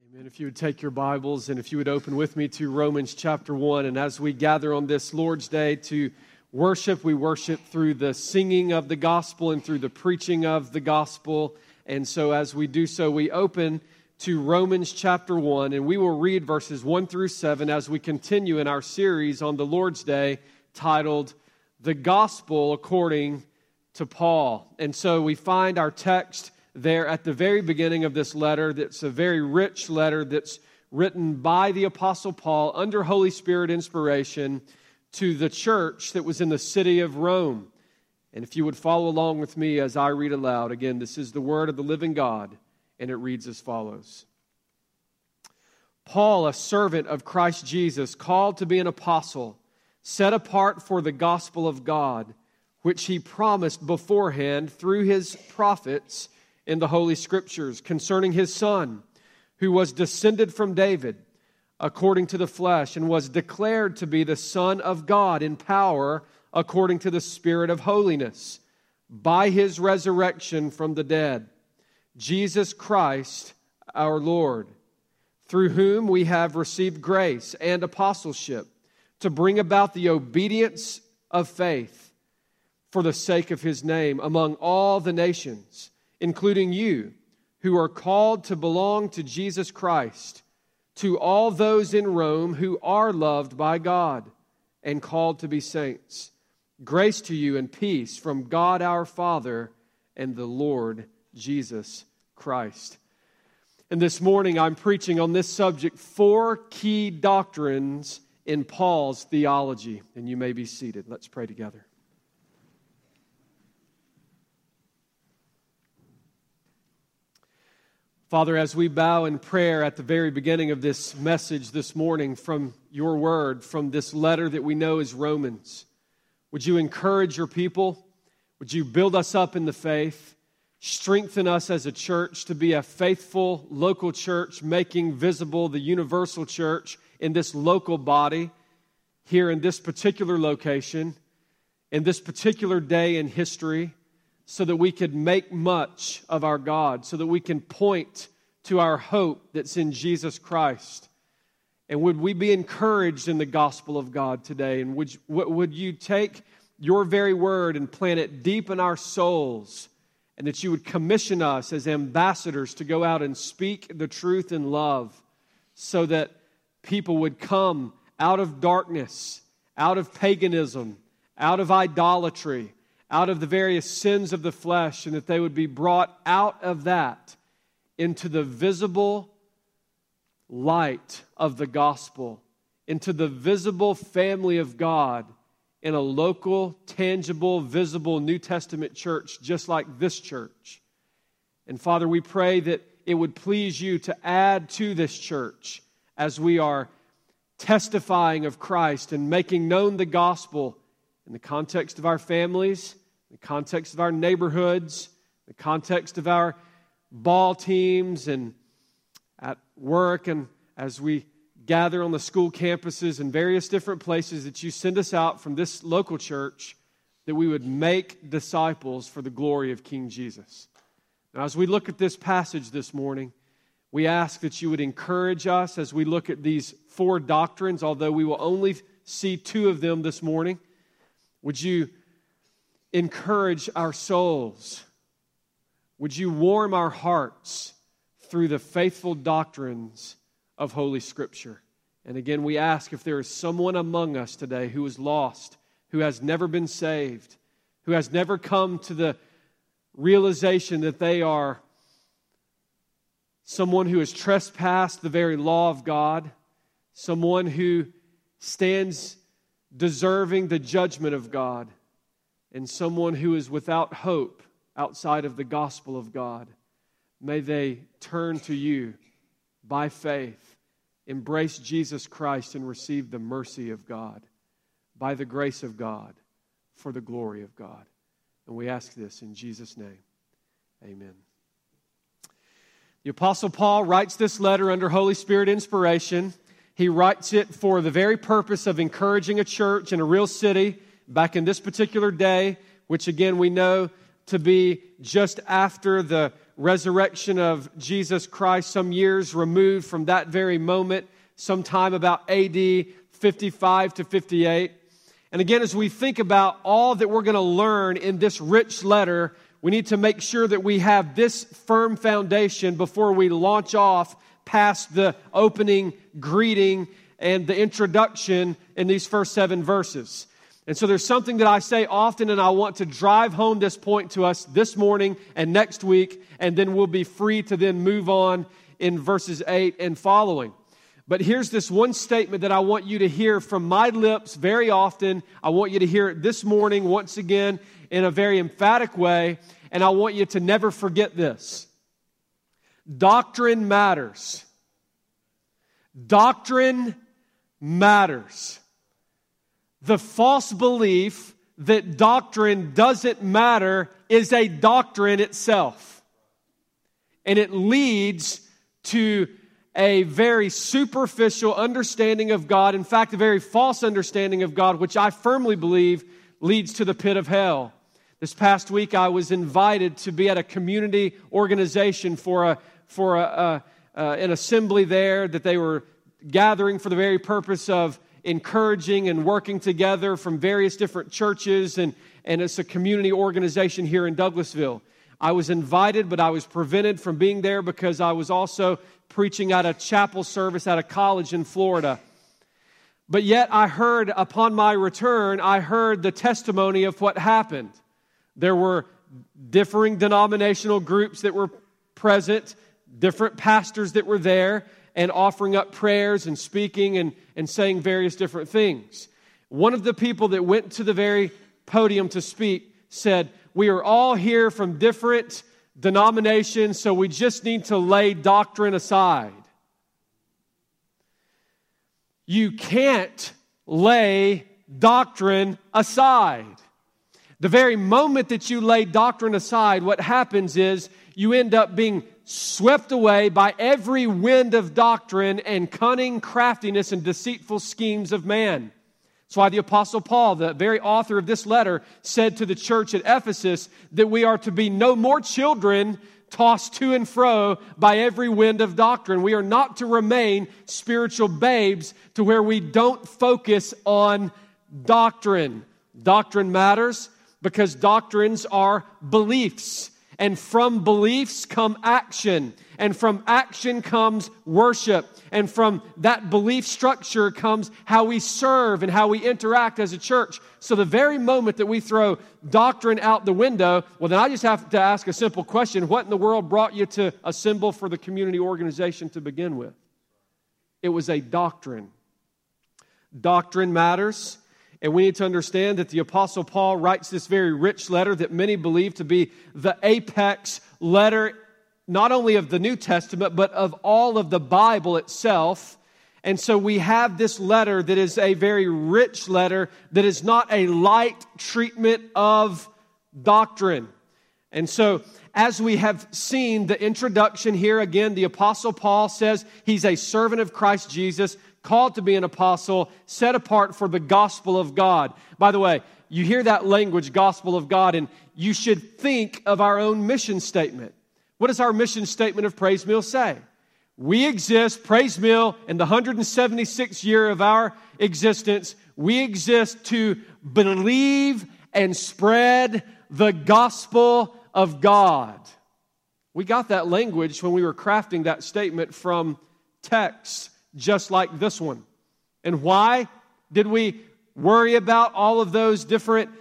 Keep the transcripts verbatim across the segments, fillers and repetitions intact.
Amen. If you would take your Bibles and if you would open with me to Romans chapter one. And as we gather on this Lord's Day to worship, we worship through the singing of the gospel and through the preaching of the gospel. And so as we do so, we open to Romans chapter one, and we will read verses one through seven as we continue in our series on the Lord's Day titled, The Gospel According to Paul. And so we find our text there at the very beginning of this letter. That's a very rich letter that's written by the Apostle Paul under Holy Spirit inspiration to the church that was in the city of Rome. And if you would follow along with me as I read aloud, again, this is the word of the living God, and it reads as follows. Paul, a servant of Christ Jesus, called to be an apostle, set apart for the gospel of God, which he promised beforehand through his prophets in the Holy Scriptures concerning his Son, who was descended from David according to the flesh and was declared to be the Son of God in power according to the Spirit of holiness, by his resurrection from the dead, Jesus Christ our Lord, through whom we have received grace and apostleship to bring about the obedience of faith for the sake of his name among all the nations, including you, who are called to belong to Jesus Christ, to all those in Rome who are loved by God and called to be saints. Grace to you and peace from God our Father and the Lord Jesus Christ. And this morning I'm preaching on this subject, four key doctrines in Paul's theology. And you may be seated. Let's pray together. Father, as we bow in prayer at the very beginning of this message this morning from your word, from this letter that we know is Romans, would you encourage your people? Would you build us up in the faith? Strengthen us as a church to be a faithful local church, making visible the universal church in this local body, here in this particular location, in this particular day in history, so that we could make much of our God, so that we can point to our hope that's in Jesus Christ. And would we be encouraged in the gospel of God today? And would, would you take your very word and plant it deep in our souls, and that you would commission us as ambassadors to go out and speak the truth in love, so that people would come out of darkness, out of paganism, out of idolatry, out of the various sins of the flesh, and that they would be brought out of that into the visible light of the gospel, into the visible family of God in a local, tangible, visible New Testament church just like this church. And Father, we pray that it would please you to add to this church as we are testifying of Christ and making known the gospel in the context of our families, the context of our neighborhoods, the context of our ball teams and at work, and as we gather on the school campuses and various different places that you send us out from this local church, that we would make disciples for the glory of King Jesus. Now, as we look at this passage this morning, we ask that you would encourage us as we look at these four doctrines, although we will only see two of them this morning. Would you encourage our souls? Would you warm our hearts through the faithful doctrines of Holy Scripture? And again, we ask if there is someone among us today who is lost, who has never been saved, who has never come to the realization that they are someone who has trespassed the very law of God, someone who stands deserving the judgment of God, and someone who is without hope outside of the gospel of God. May they turn to you by faith, embrace Jesus Christ, and receive the mercy of God by the grace of God for the glory of God. And we ask this in Jesus' name. Amen. The Apostle Paul writes this letter under Holy Spirit inspiration. He writes it for the very purpose of encouraging a church in a real city back in this particular day, which again we know to be just after the resurrection of Jesus Christ, some years removed from that very moment, sometime about A D fifty-five to fifty-eight. And again, as we think about all that we're going to learn in this rich letter, we need to make sure that we have this firm foundation before we launch off past the opening greeting and the introduction in these first seven verses. And so there's something that I say often, and I want to drive home this point to us this morning and next week, and then we'll be free to then move on in verses eight and following. But here's this one statement that I want you to hear from my lips very often. I want you to hear it this morning once again in a very emphatic way, and I want you to never forget this. Doctrine matters. Doctrine matters. The false belief that doctrine doesn't matter is a doctrine itself. And it leads to a very superficial understanding of God. In fact, a very false understanding of God, which I firmly believe leads to the pit of hell. This past week, I was invited to be at a community organization for a for a, a, a, an assembly there that they were gathering for the very purpose of encouraging and working together from various different churches, and, and it's a community organization here in Douglasville. I was invited, but I was prevented from being there because I was also preaching at a chapel service at a college in Florida. But yet I heard, upon my return, I heard the testimony of what happened. There were differing denominational groups that were present, different pastors that were there, and offering up prayers and speaking and, and saying various different things. One of the people that went to the very podium to speak said, "We are all here from different denominations, so we just need to lay doctrine aside." You can't lay doctrine aside. The very moment that you lay doctrine aside, what happens is you end up being swept away by every wind of doctrine and cunning craftiness and deceitful schemes of man. That's why the Apostle Paul, the very author of this letter, said to the church at Ephesus that we are to be no more children tossed to and fro by every wind of doctrine. We are not to remain spiritual babes to where we don't focus on doctrine. Doctrine matters because doctrines are beliefs. And from beliefs come action. And from action comes worship. And from that belief structure comes how we serve and how we interact as a church. So the very moment that we throw doctrine out the window, well, then I just have to ask a simple question. What in the world brought you to assemble for the community organization to begin with? It was a doctrine. Doctrine matters. And we need to understand that the Apostle Paul writes this very rich letter that many believe to be the apex letter, not only of the New Testament, but of all of the Bible itself. And so we have this letter that is a very rich letter that is not a light treatment of doctrine. And so as we have seen the introduction here, again, the Apostle Paul says he's a servant of Christ Jesus, called to be an apostle, set apart for the gospel of God. By the way, you hear that language, gospel of God, and you should think of our own mission statement. What does our mission statement of Praise Mill say? We exist, Praise Mill, in the one hundred seventy-sixth year of our existence, we exist to believe and spread the gospel of God. We got that language when we were crafting that statement from texts just like this one. And why did we worry about all of those different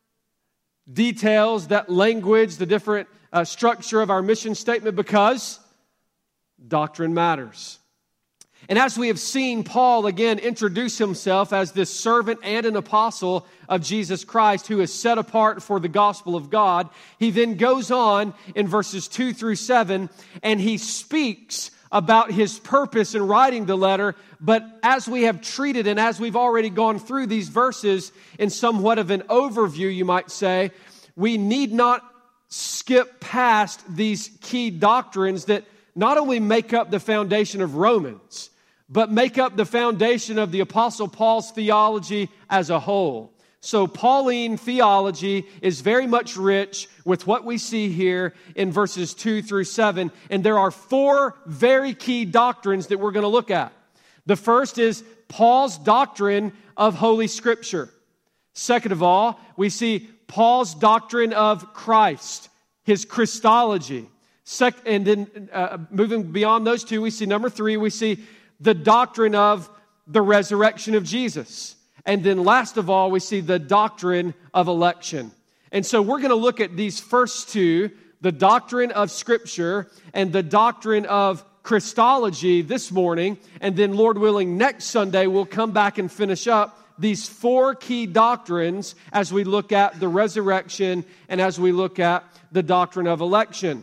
details, that language, the different uh, structure of our mission statement? Because doctrine matters. And as we have seen Paul again introduce himself as this servant and an apostle of Jesus Christ who is set apart for the gospel of God, he then goes on in verses two through seven and he speaks about his purpose in writing the letter. But as we have treated and as we've already gone through these verses in somewhat of an overview, you might say, we need not skip past these key doctrines that not only make up the foundation of Romans, but make up the foundation of the Apostle Paul's theology as a whole. So Pauline theology is very much rich with what we see here in verses two through seven. And there are four very key doctrines that we're going to look at. The first is Paul's doctrine of Holy Scripture. Second of all, we see Paul's doctrine of Christ, his Christology. Sec- and then uh, moving beyond those two, we see number three, we see the doctrine of the resurrection of Jesus. And then last of all, we see the doctrine of election. And so we're going to look at these first two, the doctrine of Scripture and the doctrine of Christology this morning. And then, Lord willing, next Sunday we'll come back and finish up these four key doctrines as we look at the resurrection and as we look at the doctrine of election.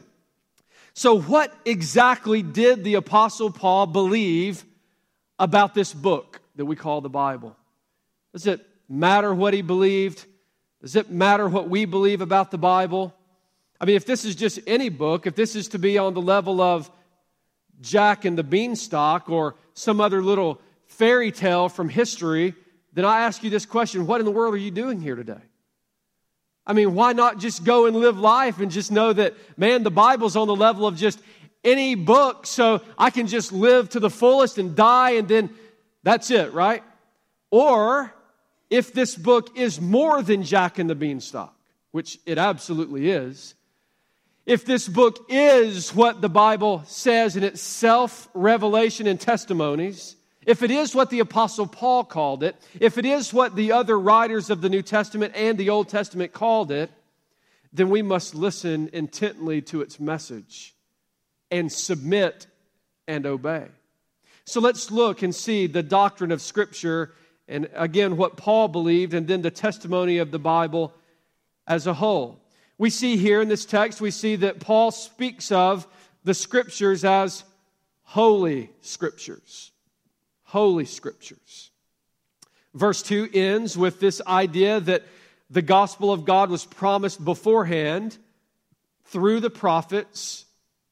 So what exactly did the Apostle Paul believe about this book that we call the Bible? Does it matter what he believed? Does it matter what we believe about the Bible? I mean, if this is just any book, if this is to be on the level of Jack and the Beanstalk or some other little fairy tale from history, then I ask you this question: what in the world are you doing here today? I mean, why not just go and live life and just know that, man, the Bible's on the level of just any book, so I can just live to the fullest and die and then that's it, right? Or if this book is more than Jack and the Beanstalk, which it absolutely is, if this book is what the Bible says in its self-revelation and testimonies, if it is what the Apostle Paul called it, if it is what the other writers of the New Testament and the Old Testament called it, then we must listen intently to its message and submit and obey. So let's look and see the doctrine of Scripture, and again, what Paul believed, and then the testimony of the Bible as a whole. We see here in this text, we see that Paul speaks of the Scriptures as holy Scriptures. Holy Scriptures. Verse two ends with this idea that the gospel of God was promised beforehand through the prophets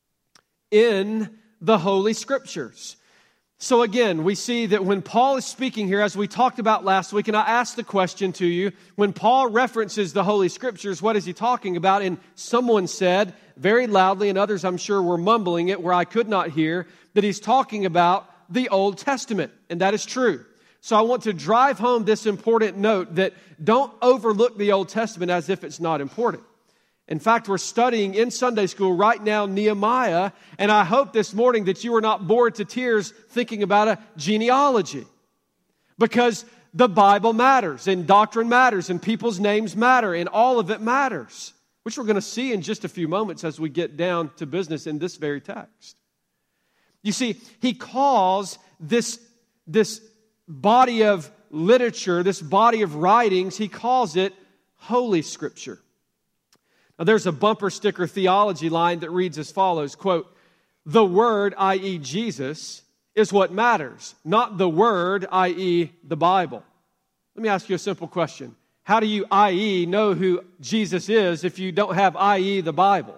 in the Holy Scriptures. So again, we see that when Paul is speaking here, as we talked about last week, and I asked the question to you, when Paul references the Holy Scriptures, what is he talking about? And someone said very loudly, and others I'm sure were mumbling it where I could not hear, that he's talking about the Old Testament, and that is true. So I want to drive home this important note that don't overlook the Old Testament as if it's not important. In fact, we're studying in Sunday school right now Nehemiah, and I hope this morning that you are not bored to tears thinking about a genealogy. Because the Bible matters, and doctrine matters, and people's names matter, and all of it matters, which we're going to see in just a few moments as we get down to business in this very text. You see, he calls this, this body of literature, this body of writings, he calls it Holy Scripture. Now, there's a bumper sticker theology line that reads as follows, quote, "The Word, that is. Jesus, is what matters, not the Word, that is the Bible." Let me ask you a simple question. How do you, that is, know who Jesus is if you don't have, that is, the Bible?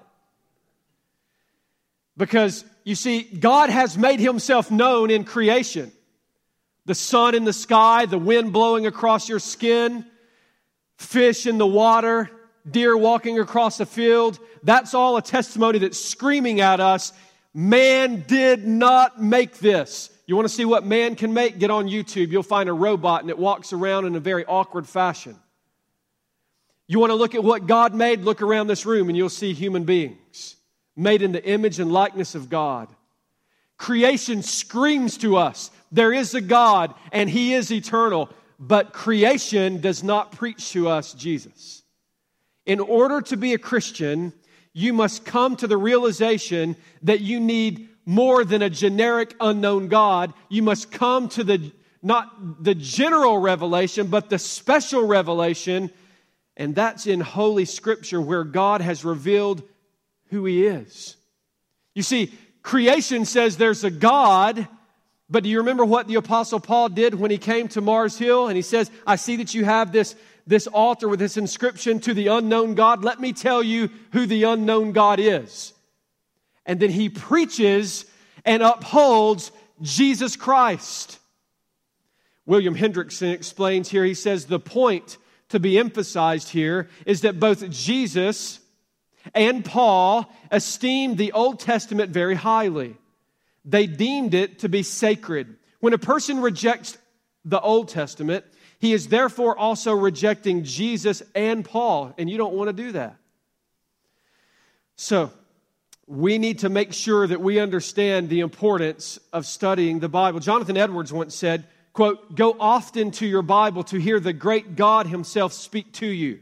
Because, you see, God has made Himself known in creation. The sun in the sky, the wind blowing across your skin, fish in the water, deer walking across a field. That's all a testimony that's screaming at us, man did not make this. You want to see what man can make? Get on YouTube. You'll find a robot and it walks around in a very awkward fashion. You want to look at what God made? Look around this room and you'll see human beings made in the image and likeness of God. Creation screams to us, there is a God and He is eternal, but creation does not preach to us Jesus. In order to be a Christian, you must come to the realization that you need more than a generic unknown God. You must come to the, not the general revelation, but the special revelation, and that's in Holy Scripture where God has revealed who He is. You see, creation says there's a God, but do you remember what the Apostle Paul did when he came to Mars Hill? And he says, I see that you have this this altar with this inscription, to the unknown God. Let me tell you who the unknown God is. And then he preaches and upholds Jesus Christ. William Hendrickson explains here, he says, the point to be emphasized here is that both Jesus and Paul esteemed the Old Testament very highly. They deemed it to be sacred. When a person rejects the Old Testament, he is therefore also rejecting Jesus and Paul, and you don't want to do that. So, we need to make sure that we understand the importance of studying the Bible. Jonathan Edwards once said, quote, "Go often to your Bible to hear the great God Himself speak to you.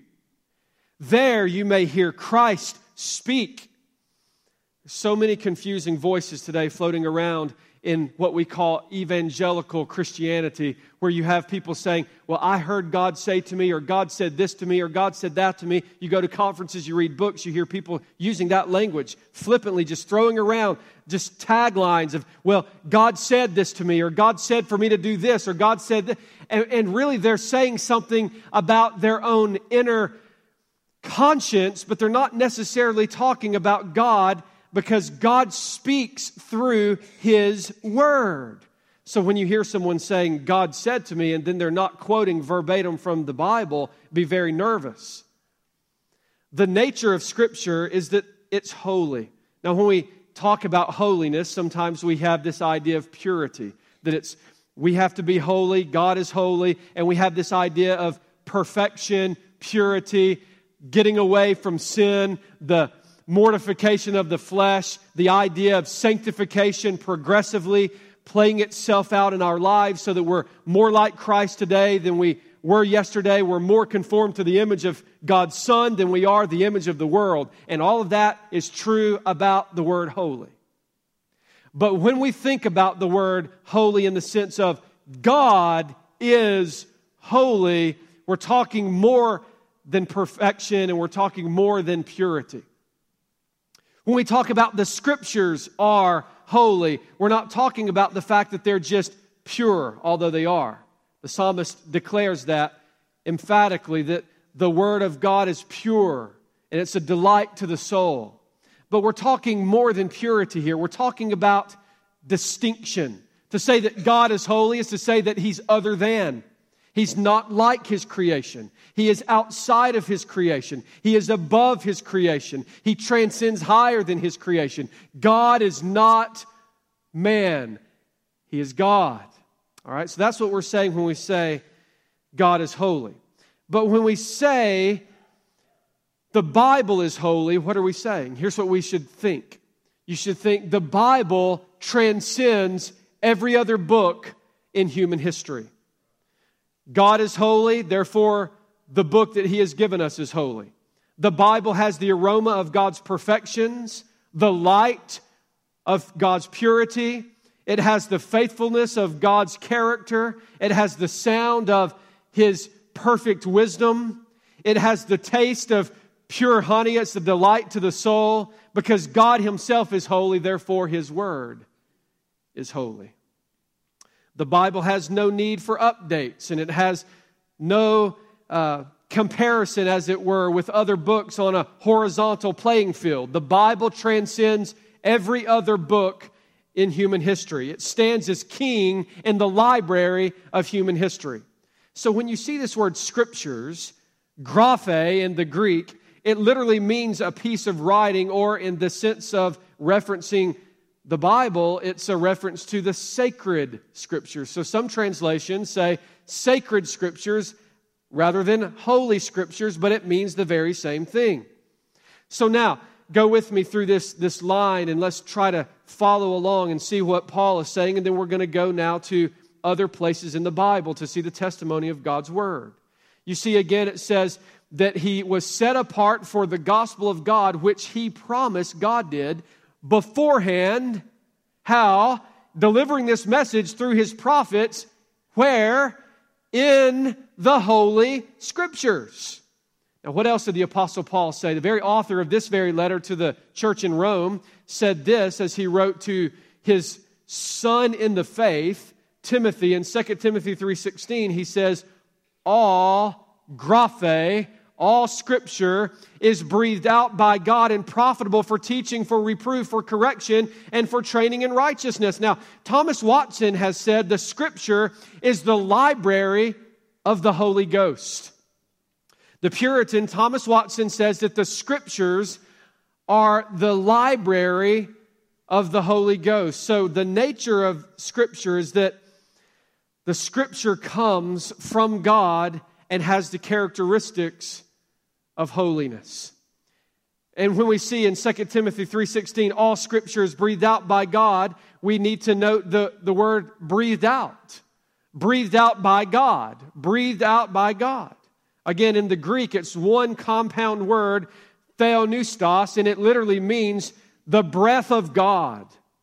There you may hear Christ speak." So many confusing voices today floating around in what we call evangelical Christianity, where you have people saying, well, I heard God say to me, or God said this to me, or God said that to me. You go to conferences, you read books, you hear people using that language, flippantly just throwing around just taglines of, well, God said this to me, or God said for me to do this, or God said that. And, and really they're saying something about their own inner conscience, but they're not necessarily talking about God, because God speaks through His Word. So when you hear someone saying, God said to me, and then they're not quoting verbatim from the Bible, be very nervous. The nature of Scripture is that it's holy. Now, when we talk about holiness, sometimes we have this idea of purity, that it's we have to be holy, God is holy, and we have this idea of perfection, purity, getting away from sin, the mortification of the flesh, the idea of sanctification progressively playing itself out in our lives so that we're more like Christ today than we were yesterday. We're more conformed to the image of God's Son than we are the image of the world. And all of that is true about the word holy. But when we think about the word holy in the sense of God is holy, we're talking more than perfection, and we're talking more than purity. When we talk about the Scriptures are holy, we're not talking about the fact that they're just pure, although they are. The psalmist declares that emphatically, that the Word of God is pure, and it's a delight to the soul. But we're talking more than purity here. We're talking about distinction. To say that God is holy is to say that He's other than. He's not like His creation. He is outside of His creation. He is above His creation. He transcends higher than His creation. God is not man. He is God. All right, so that's what we're saying when we say God is holy. But when we say the Bible is holy, what are we saying? Here's what we should think. You should think the Bible transcends every other book in human history. God is holy, therefore the book that He has given us is holy. The Bible has the aroma of God's perfections, the light of God's purity. It has the faithfulness of God's character. It has the sound of His perfect wisdom. It has the taste of pure honey. It's the delight to the soul. Because God Himself is holy, therefore His Word is holy. The Bible has no need for updates, and it has no uh, comparison, as it were, with other books on a horizontal playing field. The Bible transcends every other book in human history. It stands as king in the library of human history. So when you see this word Scriptures, graphe in the Greek, it literally means a piece of writing, or in the sense of referencing the Bible, it's a reference to the sacred Scriptures. So some translations say sacred Scriptures rather than holy Scriptures, but it means the very same thing. So now, go with me through this, this line, and let's try to follow along and see what Paul is saying, and then we're going to go now to other places in the Bible to see the testimony of God's Word. You see, again, it says that he was set apart for the gospel of God, which he promised, God did, beforehand. How? Delivering this message through his prophets. Where? In the Holy Scriptures. Now, what else did the Apostle Paul say? The very author of this very letter to the church in Rome said this as he wrote to his son in the faith, Timothy, in Second Timothy three sixteen. He says, all graphe, all Scripture is breathed out by God and profitable for teaching, for reproof, for correction, and for training in righteousness. Now, Thomas Watson has said the Scripture is the library of the Holy Ghost. The Puritan Thomas Watson says that the Scriptures are the library of the Holy Ghost. So the nature of Scripture is that the Scripture comes from God and has the characteristics of holiness. And when we see in Second Timothy three sixteen, all Scripture is breathed out by God, we need to note the, the word breathed out. Breathed out by God. Breathed out by God. Again, in the Greek, it's one compound word, theopneustos, and it literally means the breath of God.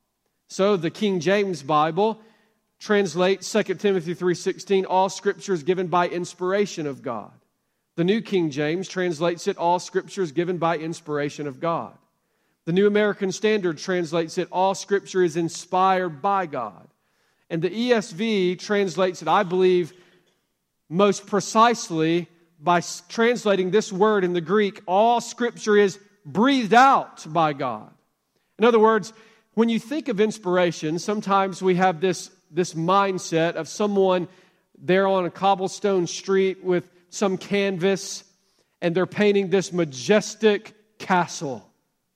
So the King James Bible translates Second Timothy three sixteen, all Scripture is given by inspiration of God. The New King James translates it, all Scripture is given by inspiration of God. The New American Standard translates it, all Scripture is inspired by God. And the E S V translates it, I believe, most precisely by translating this word in the Greek, all Scripture is breathed out by God. In other words, when you think of inspiration, sometimes we have this, this mindset of someone there on a cobblestone street with some canvas, and they're painting this majestic castle.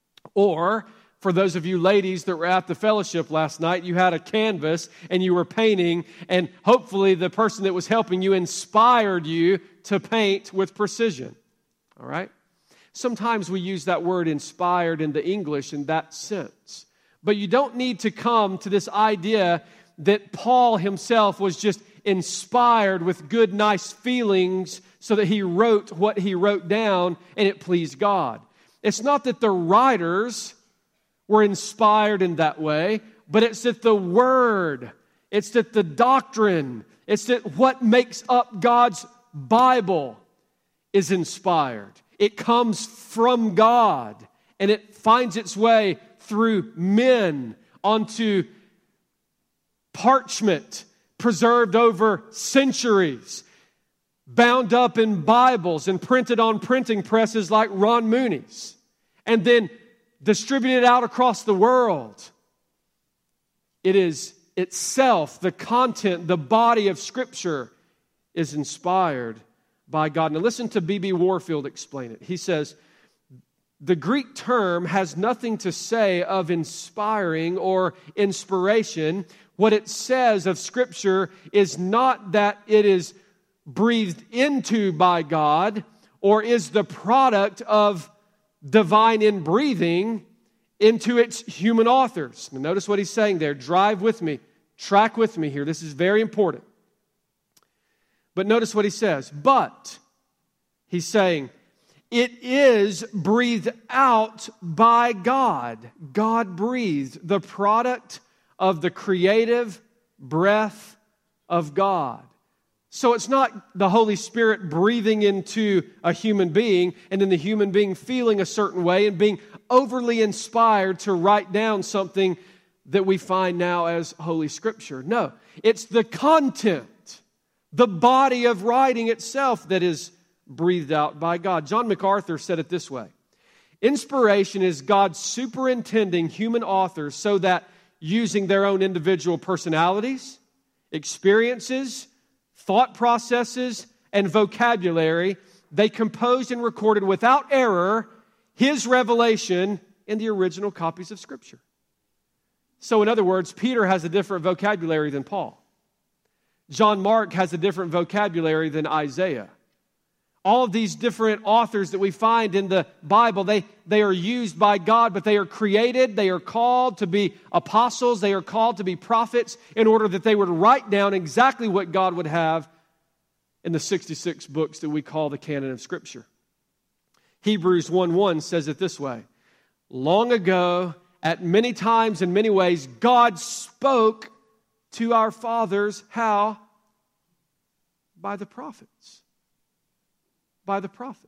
Or, for those of you ladies that were at the fellowship last night, you had a canvas and you were painting, and hopefully the person that was helping you inspired you to paint with precision. All right? Sometimes we use that word inspired in the English in that sense. But you don't need to come to this idea that Paul himself was just inspired with good, nice feelings so that he wrote what he wrote down and it pleased God. It's not that the writers were inspired in that way, but it's that the Word, it's that the doctrine, it's that what makes up God's Bible is inspired. It comes from God, and it finds its way through men onto parchment, preserved over centuries, bound up in Bibles and printed on printing presses like Ron Mooney's, and then distributed out across the world. It is itself, the content, the body of Scripture is inspired by God. Now listen to B B Warfield explain it. He says, the Greek term has nothing to say of inspiring or inspiration. What it says of Scripture is not that it is breathed into by God or is the product of divine inbreathing into its human authors. Now notice what he's saying there. Drive with me. Track with me here. This is very important. But notice what he says. But, he's saying, it is breathed out by God. God breathed, the product of the creative breath of God. So it's not the Holy Spirit breathing into a human being and then the human being feeling a certain way and being overly inspired to write down something that we find now as Holy Scripture. No, it's the content, the body of writing itself that is breathed out by God. John MacArthur said it this way. Inspiration is God superintending human authors so that using their own individual personalities, experiences, thought processes, and vocabulary, they composed and recorded without error His revelation in the original copies of Scripture. So in other words, Peter has a different vocabulary than Paul. John Mark has a different vocabulary than Isaiah. All of these different authors that we find in the Bible, they, they are used by God, but they are created, they are called to be apostles, they are called to be prophets in order that they would write down exactly what God would have in the sixty-six books that we call the canon of Scripture. Hebrews one one says it this way. Long ago, at many times in many ways, God spoke to our fathers, how? By the prophets. By the prophets.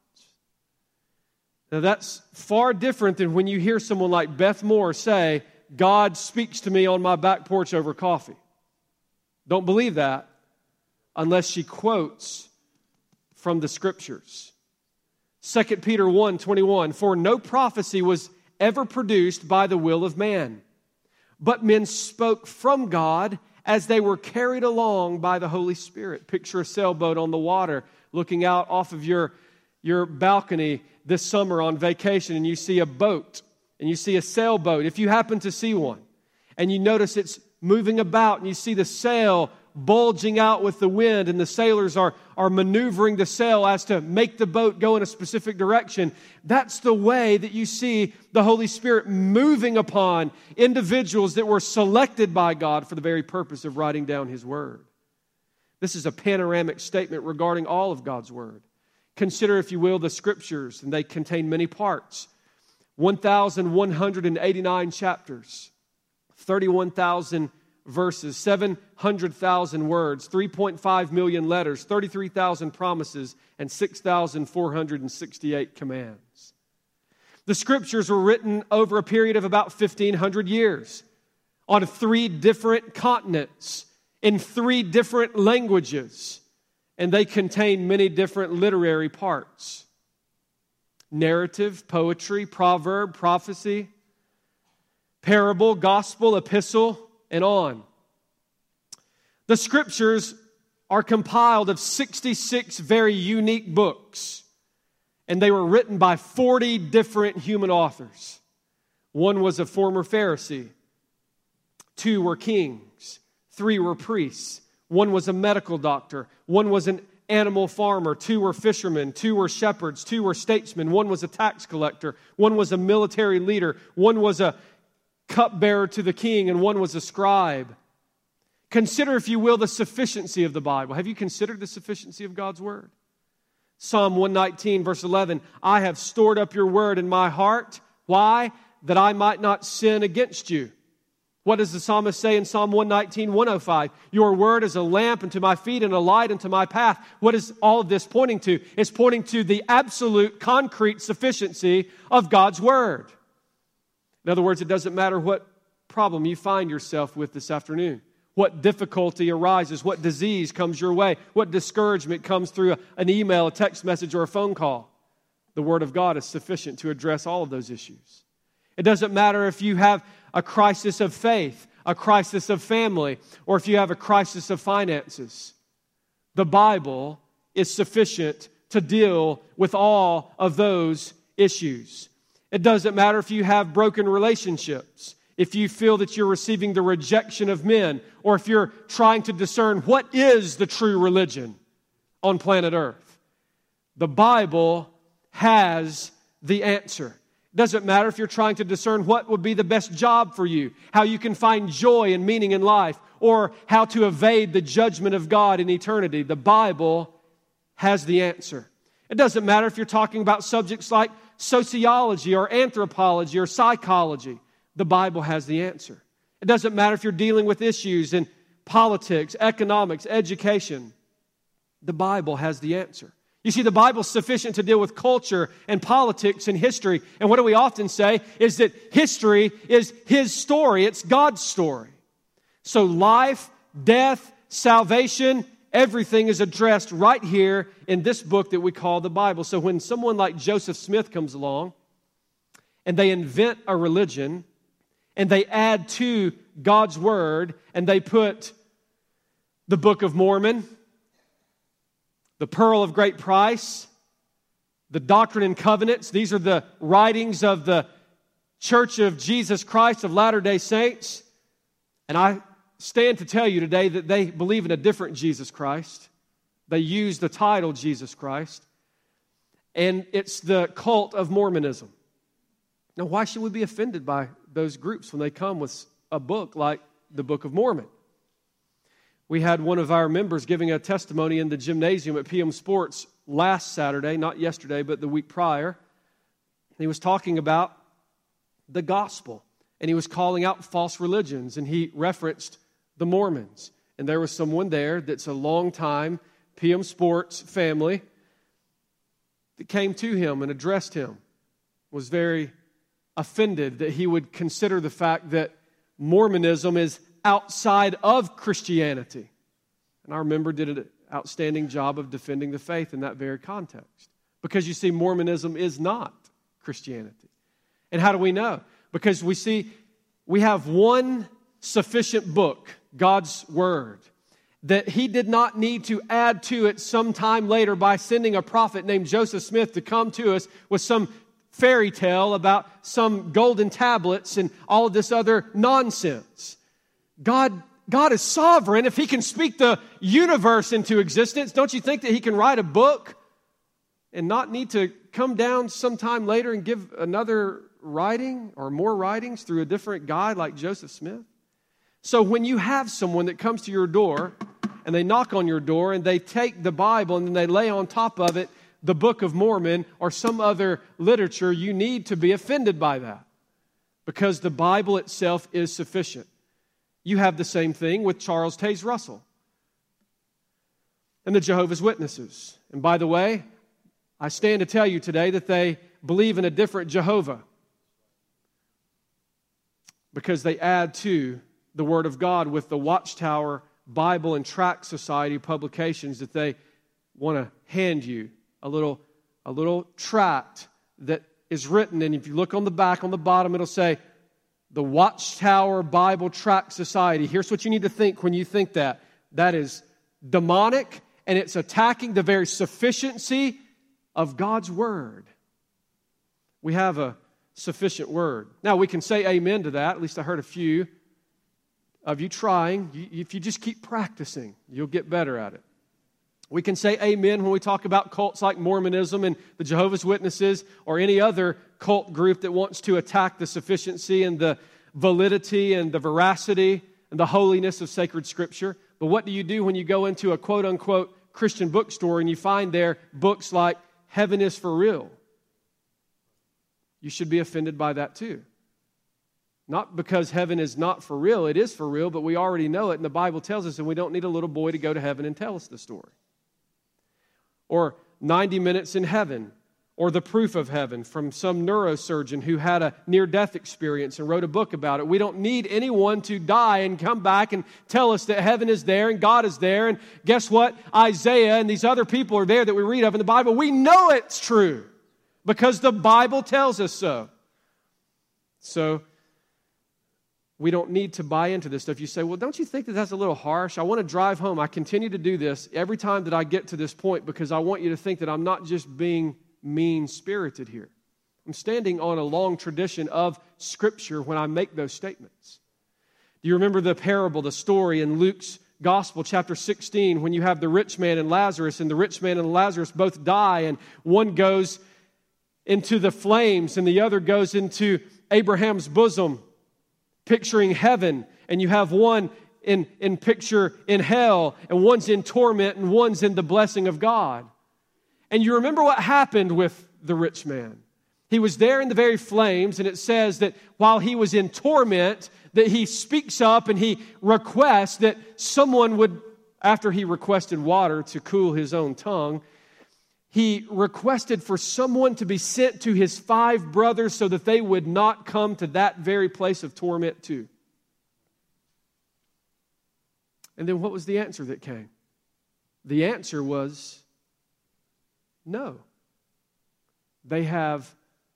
Now that's far different than when you hear someone like Beth Moore say, God speaks to me on my back porch over coffee. Don't believe that unless she quotes from the Scriptures. Second Peter one twenty-one, for no prophecy was ever produced by the will of man, but men spoke from God as they were carried along by the Holy Spirit. Picture a sailboat on the water looking out off of your, your balcony this summer on vacation and you see a boat and you see a sailboat, if you happen to see one, and you notice it's moving about and you see the sail bulging out with the wind and the sailors are, are maneuvering the sail as to make the boat go in a specific direction, that's the way that you see the Holy Spirit moving upon individuals that were selected by God for the very purpose of writing down His Word. This is a panoramic statement regarding all of God's Word. Consider, if you will, the Scriptures, and they contain many parts. one thousand one hundred eighty-nine chapters, thirty-one thousand verses, seven hundred thousand words, three point five million letters, thirty-three thousand promises, and six thousand four hundred sixty-eight commands. The Scriptures were written over a period of about fifteen hundred years on three different continents, in three different languages, and they contain many different literary parts. Narrative, poetry, proverb, prophecy, parable, gospel, epistle, and on. The Scriptures are compiled of sixty-six very unique books, and they were written by forty different human authors. One was a former Pharisee. Two were kings. Three were priests. One was a medical doctor. One was an animal farmer. Two were fishermen. Two were shepherds. Two were statesmen. One was a tax collector. One was a military leader. One was a cupbearer to the king, and one was a scribe. Consider, if you will, the sufficiency of the Bible. Have you considered the sufficiency of God's Word? Psalm one nineteen, verse eleven, I have stored up your word in my heart. Why? That I might not sin against you. What does the psalmist say in Psalm one nineteen, one oh five? Your word is a lamp unto my feet and a light unto my path. What is all of this pointing to? It's pointing to the absolute, concrete sufficiency of God's Word. In other words, it doesn't matter what problem you find yourself with this afternoon, what difficulty arises, what disease comes your way, what discouragement comes through an email, a text message, or a phone call. The Word of God is sufficient to address all of those issues. It doesn't matter if you have a crisis of faith, a crisis of family, or if you have a crisis of finances. The Bible is sufficient to deal with all of those issues. It doesn't matter if you have broken relationships, if you feel that you're receiving the rejection of men, or if you're trying to discern what is the true religion on planet Earth. The Bible has the answer. It doesn't matter if you're trying to discern what would be the best job for you, how you can find joy and meaning in life, or how to evade the judgment of God in eternity. The Bible has the answer. It doesn't matter if you're talking about subjects like sociology or anthropology or psychology. The Bible has the answer. It doesn't matter if you're dealing with issues in politics, economics, education. The Bible has the answer. You see, the Bible's sufficient to deal with culture and politics and history. And what do we often say is that history is His story. It's God's story. So life, death, salvation, everything is addressed right here in this book that we call the Bible. So when someone like Joseph Smith comes along and they invent a religion and they add to God's Word and they put the Book of Mormon, the Pearl of Great Price, the Doctrine and Covenants, these are the writings of the Church of Jesus Christ of Latter-day Saints. And I stand to tell you today that they believe in a different Jesus Christ. They use the title Jesus Christ. And it's the cult of Mormonism. Now, why should we be offended by those groups when they come with a book like the Book of Mormon? We had one of our members giving a testimony in the gymnasium at P M Sports last Saturday, not yesterday, but the week prior. He was talking about the gospel, and he was calling out false religions, and he referenced the Mormons. And there was someone there that's a long-time P M Sports family that came to him and addressed him, was very offended that he would consider the fact that Mormonism is outside of Christianity. And our member did an outstanding job of defending the faith in that very context. Because you see, Mormonism is not Christianity. And how do we know? Because we see we have one sufficient book, God's Word. that he did not need to add to it sometime later by sending a prophet named Joseph Smith to come to us with some fairy tale about some golden tablets and all of this other nonsense. God, God is sovereign. If he can speak the universe into existence, don't you think that he can write a book and not need to come down sometime later and give another writing or more writings through a different guy like Joseph Smith? So when you have someone that comes to your door and they knock on your door and they take the Bible and then they lay on top of it the Book of Mormon or some other literature, you need to be offended by that because the Bible itself is sufficient. You have the same thing with Charles Taze Russell and the Jehovah's Witnesses. And by the way, I stand to tell you today that they believe in a different Jehovah because they add to the Word of God with the Watchtower Bible and Tract Society publications that they want to hand you. A little, a little tract that is written, and if you look on the back, on the bottom, it'll say, the Watchtower Bible Tract Society. Here's what you need to think when you think that. That is demonic, and it's attacking the very sufficiency of God's Word. We have a sufficient Word. Now, we can say amen to that. At least I heard a few of you trying. If you just keep practicing, you'll get better at it. We can say amen when we talk about cults like Mormonism and the Jehovah's Witnesses or any other cult group that wants to attack the sufficiency and the validity and the veracity and the holiness of sacred Scripture. But what do you do when you go into a quote-unquote Christian bookstore and you find there books like Heaven is for Real? You should be offended by that too. Not because heaven is not for real. It is for real, but we already know it, and the Bible tells us, and we don't need a little boy to go to heaven and tell us the story. Or ninety minutes in Heaven, or The Proof of Heaven from some neurosurgeon who had a near-death experience and wrote a book about it. We don't need anyone to die and come back and tell us that heaven is there and God is there. And guess what? Isaiah and these other people are there that we read of in the Bible. We know it's true because the Bible tells us so. So we don't need to buy into this stuff. You say, well, don't you think that that's a little harsh? I want to drive home. I continue to do this every time that I get to this point because I want you to think that I'm not just being mean-spirited here. I'm standing on a long tradition of Scripture when I make those statements. Do you remember the parable, the story in Luke's Gospel, chapter sixteen, when you have the rich man and Lazarus, and the rich man and Lazarus both die, and one goes into the flames and the other goes into Abraham's bosom, picturing heaven, and you have one in, in picture in hell, and one's in torment, and one's in the blessing of God. And you remember what happened with the rich man. He was there in the very flames, and it says that while he was in torment, that he speaks up and he requests that someone would, after he requested water to cool his own tongue, he requested for someone to be sent to his five brothers so that they would not come to that very place of torment too. And then what was the answer that came? The answer was no. They have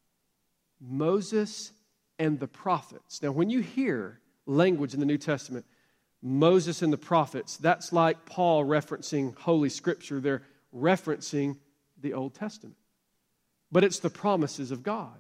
Moses and the prophets. Now, when you hear language in the New Testament, Moses and the prophets, that's like Paul referencing Holy Scripture. They're referencing the Old Testament. But it's the promises of God.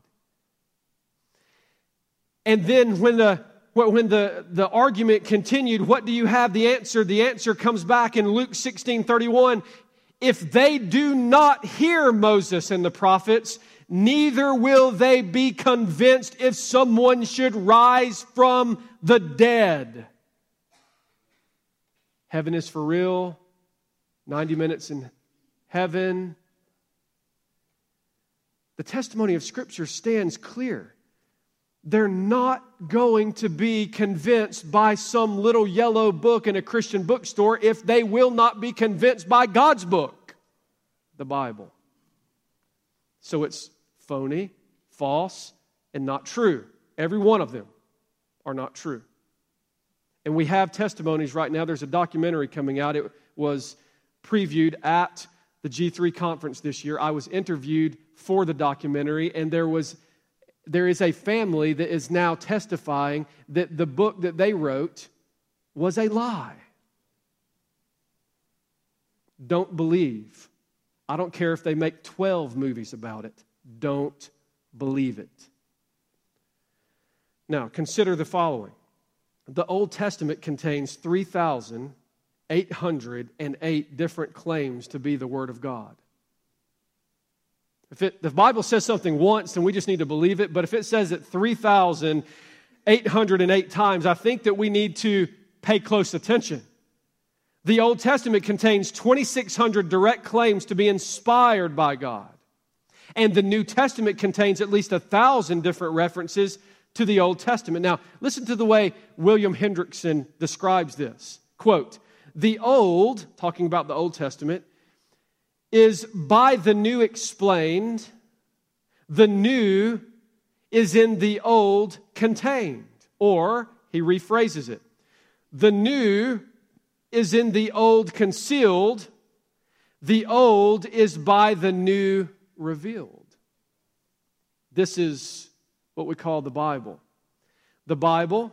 And then when the when the, the argument continued, what do you have the answer? The answer comes back in Luke sixteen thirty-one. If they do not hear Moses and the prophets, neither will they be convinced if someone should rise from the dead. Heaven is for real. ninety minutes in heaven. The testimony of Scripture stands clear. They're not going to be convinced by some little yellow book in a Christian bookstore if they will not be convinced by God's book, the Bible. So it's phony, false, and not true. Every one of them are not true. And we have testimonies right now. There's a documentary coming out. It was previewed at the G three conference this year. I was interviewed for the documentary, and there was there is a family that is now testifying that the book that they wrote was a lie. don't believe. I don't care if they make twelve movies about it. Don't believe it. Now, consider the following. The Old Testament contains three thousand eight hundred eight different claims to be the Word of God. If it, the Bible says something once, then we just need to believe it. But if it says it three thousand eight hundred eight times, I think that we need to pay close attention. The Old Testament contains twenty-six hundred direct claims to be inspired by God. And the New Testament contains at least one thousand different references to the Old Testament. Now, listen to the way William Hendrickson describes this. Quote, "The Old," talking about the Old Testament, "is by the New explained. The New is in the Old contained." Or, he rephrases it, "The New is in the Old concealed. The Old is by the New revealed." This is what we call the Bible. The Bible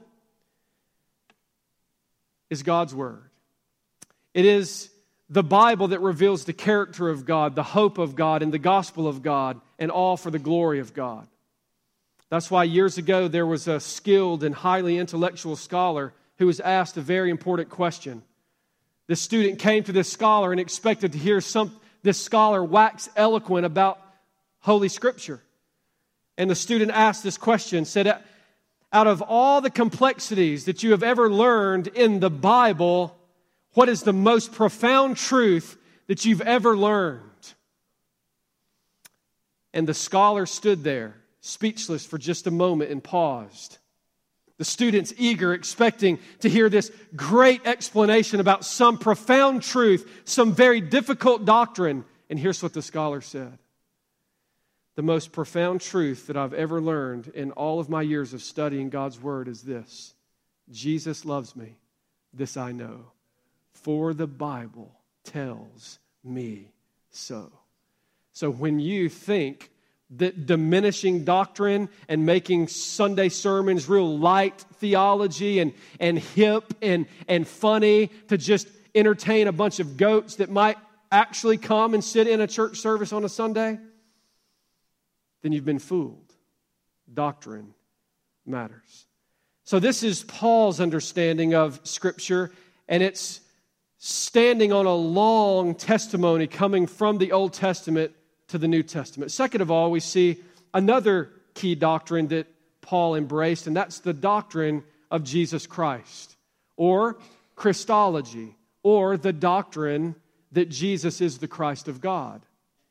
is God's Word. It is the Bible that reveals the character of God, the hope of God, and the gospel of God, and all for the glory of God. That's why years ago there was a skilled and highly intellectual scholar who was asked a very important question. The student came to this scholar and expected to hear some, this scholar wax eloquent about Holy Scripture. And the student asked this question, said, "Out of all the complexities that you have ever learned in the Bible, what is the most profound truth that you've ever learned?" And the scholar stood there, speechless for just a moment, and paused. The student's eager, expecting to hear this great explanation about some profound truth, some very difficult doctrine. And here's what the scholar said. "The most profound truth that I've ever learned in all of my years of studying God's Word is this: Jesus loves me. This I know, for the Bible tells me so." So when you think that diminishing doctrine and making Sunday sermons real light theology and, and hip and, and funny to just entertain a bunch of goats that might actually come and sit in a church service on a Sunday, then you've been fooled. Doctrine matters. So this is Paul's understanding of Scripture, and it's standing on a long testimony coming from the Old Testament to the New Testament. Second of all, we see another key doctrine that Paul embraced, and that's the doctrine of Jesus Christ, or Christology, or the doctrine that Jesus is the Christ of God.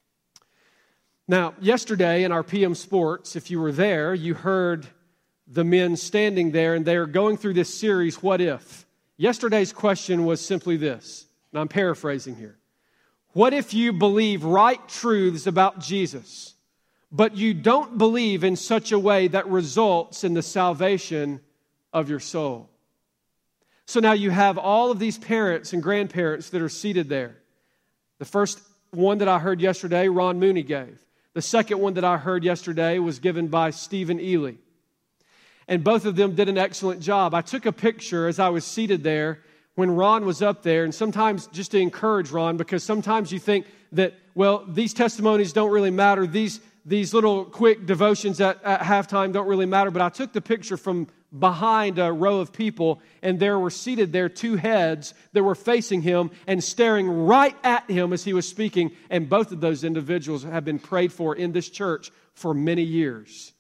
Now, yesterday in our P M Sports, if you were there, you heard the men standing there, and they're going through this series, What If? Yesterday's question was simply this, and I'm paraphrasing here. What if you believe right truths about Jesus, but you don't believe in such a way that results in the salvation of your soul? So now you have all of these parents and grandparents that are seated there. The first one that I heard yesterday, Ron Mooney gave. The second one that I heard yesterday was given by Stephen Ely. And both of them did an excellent job. I took a picture as I was seated there when Ron was up there, and sometimes just to encourage Ron, because sometimes you think that, well, these testimonies don't really matter. These, these little quick devotions at, at halftime don't really matter. But I took the picture from behind a row of people, and there were seated there two heads that were facing him and staring right at him as he was speaking. And both of those individuals have been prayed for in this church for many years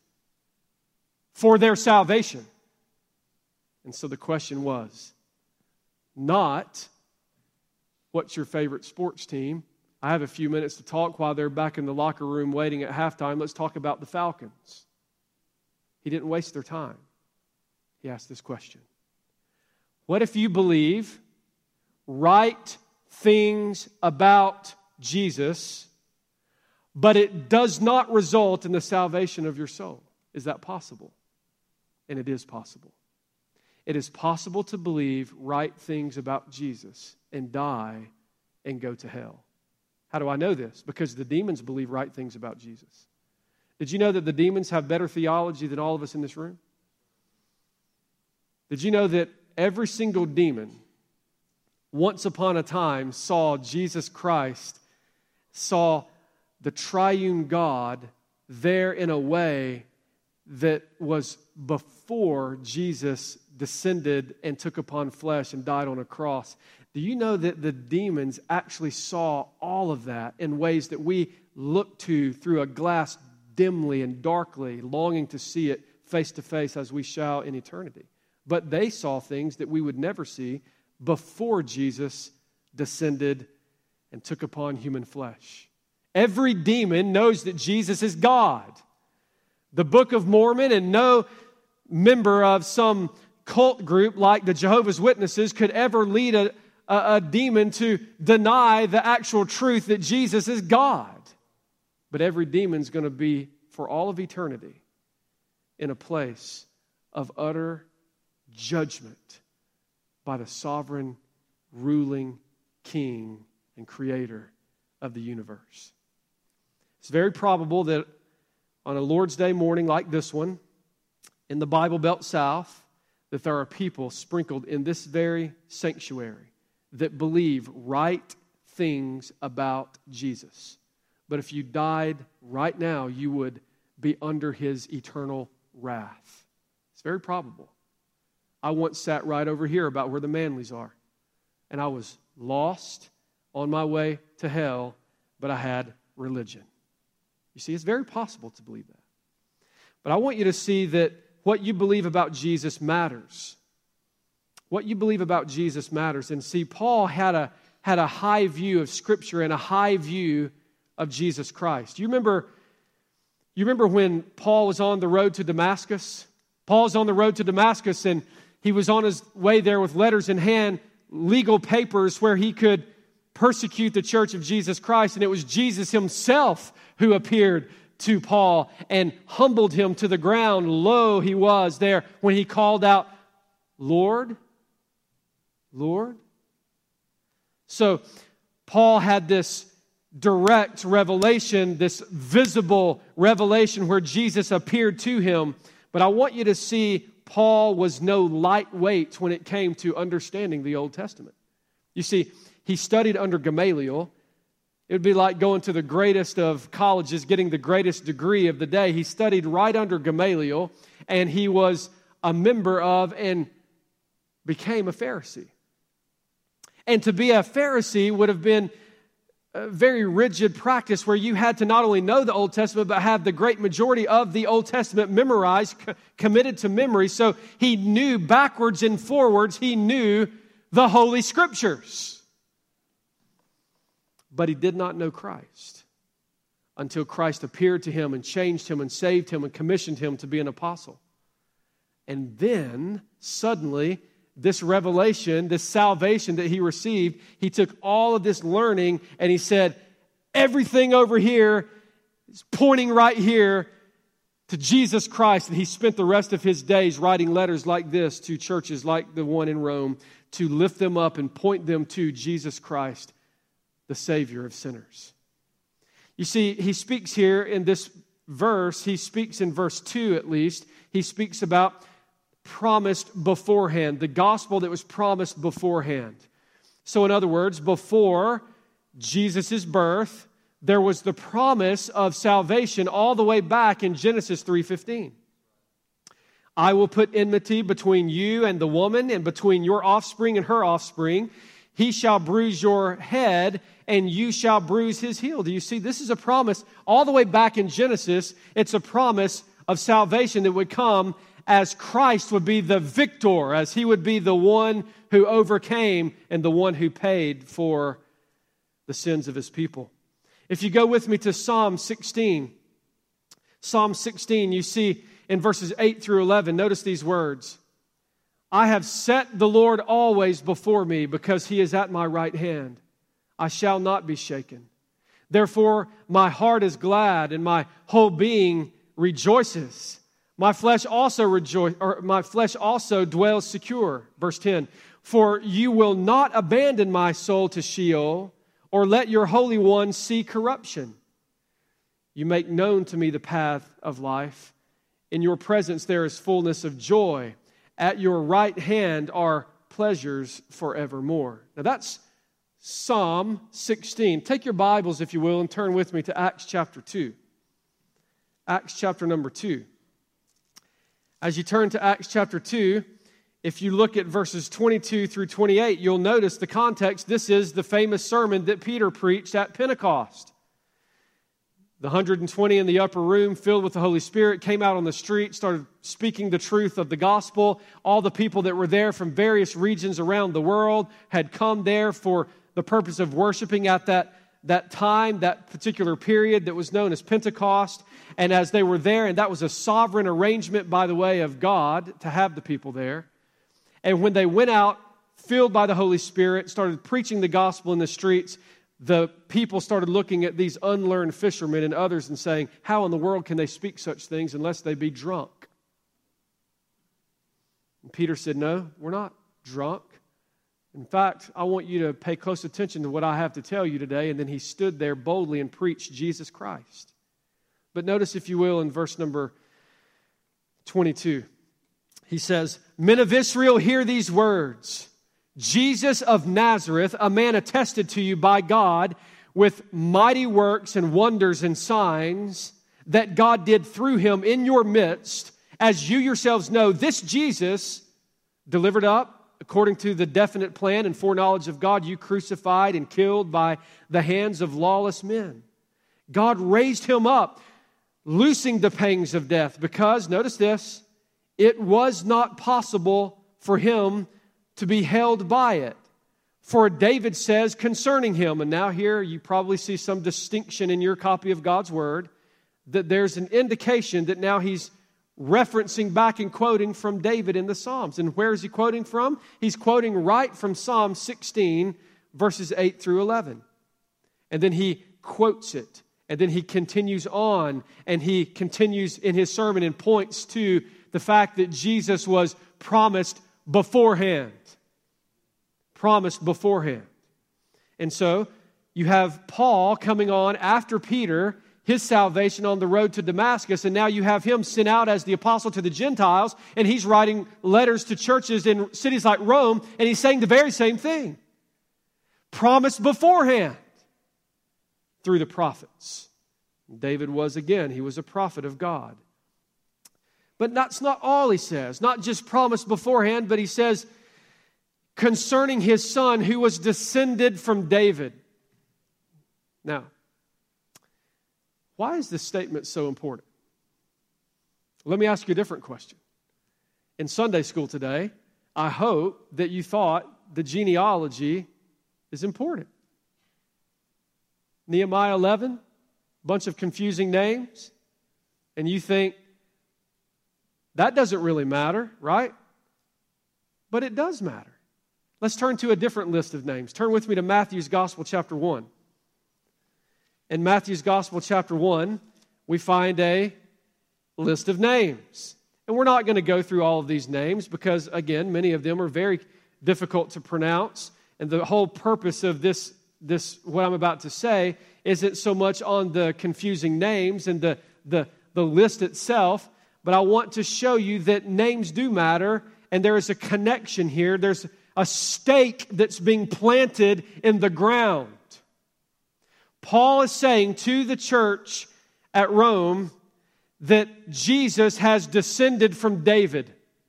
for their salvation. And so the question was not, what's your favorite sports team? I have a few minutes to talk while they're back in the locker room waiting at halftime. Let's talk about the Falcons. He didn't waste their time. He asked this question. What if you believe right things about Jesus, but it does not result in the salvation of your soul? Is that possible? And it is possible. It is possible to believe right things about Jesus and die and go to hell. How do I know this? Because the demons believe right things about Jesus. Did you know that the demons have better theology than all of us in this room? Did you know that every single demon once upon a time saw Jesus Christ, saw the triune God there in a way that was before Jesus descended and took upon flesh and died on a cross. Do you know that the demons actually saw all of that in ways that we look to through a glass dimly and darkly, longing to see it face to face as we shall in eternity? But they saw things that we would never see before Jesus descended and took upon human flesh. Every demon knows that Jesus is God. The Book of Mormon and no member of some cult group like the Jehovah's Witnesses could ever lead a, a, a demon to deny the actual truth that Jesus is God. But every demon's going to be, for all of eternity, in a place of utter judgment by the sovereign, ruling King and Creator of the universe. It's very probable that on a Lord's Day morning like this one, in the Bible Belt South, that there are people sprinkled in this very sanctuary that believe right things about Jesus. But if you died right now, you would be under His eternal wrath. It's very probable. I once sat right over here about where the Manleys are, and I was lost on my way to hell, but I had religion. You see, it's very possible to believe that. But I want you to see that what you believe about Jesus matters. What you believe about Jesus matters. And see, Paul had a, had a high view of Scripture and a high view of Jesus Christ. You remember, you remember when Paul was on the road to Damascus? Paul's on the road to Damascus, and he was on his way there with letters in hand, legal papers where he could persecute the church of Jesus Christ. And it was Jesus Himself who appeared to Paul and humbled him to the ground. Lo, he was there when he called out, Lord, Lord. So Paul had this direct revelation, this visible revelation where Jesus appeared to him. But I want you to see Paul was no lightweight when it came to understanding the Old Testament. You see, he studied under Gamaliel. It would be like going to the greatest of colleges, getting the greatest degree of the day. He studied right under Gamaliel, and he was a member of and became a Pharisee. And to be a Pharisee would have been a very rigid practice where you had to not only know the Old Testament, but have the great majority of the Old Testament memorized, c- committed to memory. So he knew backwards and forwards, he knew the Holy Scriptures. But he did not know Christ until Christ appeared to him and changed him and saved him and commissioned him to be an apostle. And then, suddenly, this revelation, this salvation that he received, he took all of this learning and he said, everything over here is pointing right here to Jesus Christ. And he spent the rest of his days writing letters like this to churches like the one in Rome to lift them up and point them to Jesus Christ, the Savior of sinners. You see, he speaks here in this verse, he speaks in verse two at least, he speaks about promised beforehand, the gospel that was promised beforehand. So in other words, before Jesus' birth, there was the promise of salvation all the way back in Genesis three fifteen. I will put enmity between you and the woman, and between your offspring and her offspring. He shall bruise your head, and you shall bruise his heel. Do you see? This is a promise all the way back in Genesis. It's a promise of salvation that would come as Christ would be the victor, as he would be the one who overcame and the one who paid for the sins of his people. If you go with me to Psalm sixteen, Psalm sixteen, you see in verses eight through eleven, notice these words. I have set the Lord always before me, because he is at my right hand. I shall not be shaken. Therefore, my heart is glad, and my whole being rejoices. My flesh also rejoice, or my flesh also dwells secure. Verse ten. For you will not abandon my soul to Sheol, or let your Holy One see corruption. You make known to me the path of life. In your presence there is fullness of joy. At your right hand are pleasures forevermore. Now that's Psalm sixteen. Take your Bibles, if you will, and turn with me to Acts chapter two. Acts chapter number two. As you turn to Acts chapter two, if you look at verses twenty-two through twenty-eight, you'll notice the context. This is the famous sermon that Peter preached at Pentecost. The one hundred twenty in the upper room, filled with the Holy Spirit, came out on the street, started speaking the truth of the gospel. All the people that were there from various regions around the world had come there for the purpose of worshiping at that, that time, that particular period that was known as Pentecost. And as they were there, and that was a sovereign arrangement, by the way, of God to have the people there. And when they went out, filled by the Holy Spirit, started preaching the gospel in the streets, the people started looking at these unlearned fishermen and others and saying, how in the world can they speak such things unless they be drunk? And Peter said, no, we're not drunk. In fact, I want you to pay close attention to what I have to tell you today. And then he stood there boldly and preached Jesus Christ. But notice, if you will, in verse number twenty-two, he says, men of Israel, hear these words. Jesus of Nazareth, a man attested to you by God with mighty works and wonders and signs that God did through him in your midst, as you yourselves know, this Jesus delivered up according to the definite plan and foreknowledge of God, you crucified and killed by the hands of lawless men. God raised him up, loosing the pangs of death, because, notice this, it was not possible for him to be held by it. For David says concerning him, and now here you probably see some distinction in your copy of God's Word, that there's an indication that now he's referencing back and quoting from David in the Psalms. And where is he quoting from? He's quoting right from Psalm sixteen, verses eight through eleven. And then he quotes it. And then he continues on, and he continues in his sermon and points to the fact that Jesus was promised beforehand. Promised beforehand. And so you have Paul coming on after Peter, his salvation on the road to Damascus, and now you have him sent out as the apostle to the Gentiles, and he's writing letters to churches in cities like Rome, and he's saying the very same thing. Promised beforehand through the prophets. David was, again, he was a prophet of God. But that's not all he says. Not just promised beforehand, but he says concerning his son who was descended from David. Now, why is this statement so important? Let me ask you a different question. In Sunday school today, I hope that you thought the genealogy is important. Nehemiah eleven, bunch of confusing names, and you think, that doesn't really matter, right? But it does matter. Let's turn to a different list of names. Turn with me to Matthew's Gospel, chapter one. In Matthew's Gospel, chapter one, we find a list of names. And we're not going to go through all of these names because, again, many of them are very difficult to pronounce. And the whole purpose of this, this what I'm about to say, isn't so much on the confusing names and the, the, the list itself, but I want to show you that names do matter, and there is a connection here. There's a stake that's being planted in the ground. Paul is saying to the church at Rome that Jesus has descended from David.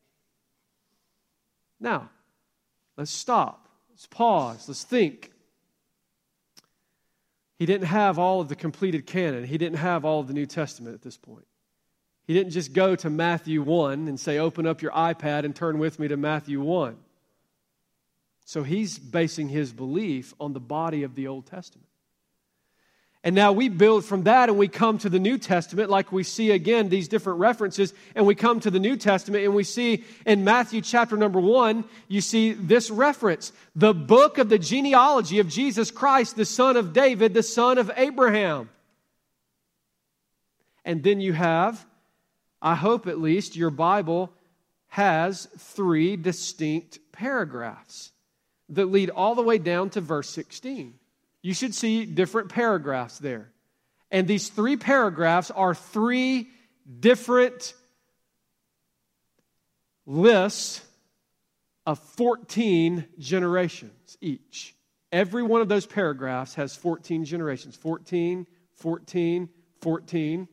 Now, let's stop. Let's pause. Let's think. He didn't have all of the completed canon. He didn't have all of the New Testament at this point. He didn't just go to Matthew one and say, open up your iPad and turn with me to Matthew one. So he's basing his belief on the body of the Old Testament. And now we build from that and we come to the New Testament, like we see again these different references, and we come to the New Testament and we see in Matthew chapter number one, you see this reference, the book of the genealogy of Jesus Christ, the son of David, the son of Abraham. And then you have, I hope at least, your Bible has three distinct paragraphs that lead all the way down to verse sixteen. You should see different paragraphs there. And these three paragraphs are three different lists of fourteen generations each. Every one of those paragraphs has fourteen generations. fourteen, fourteen, fourteen.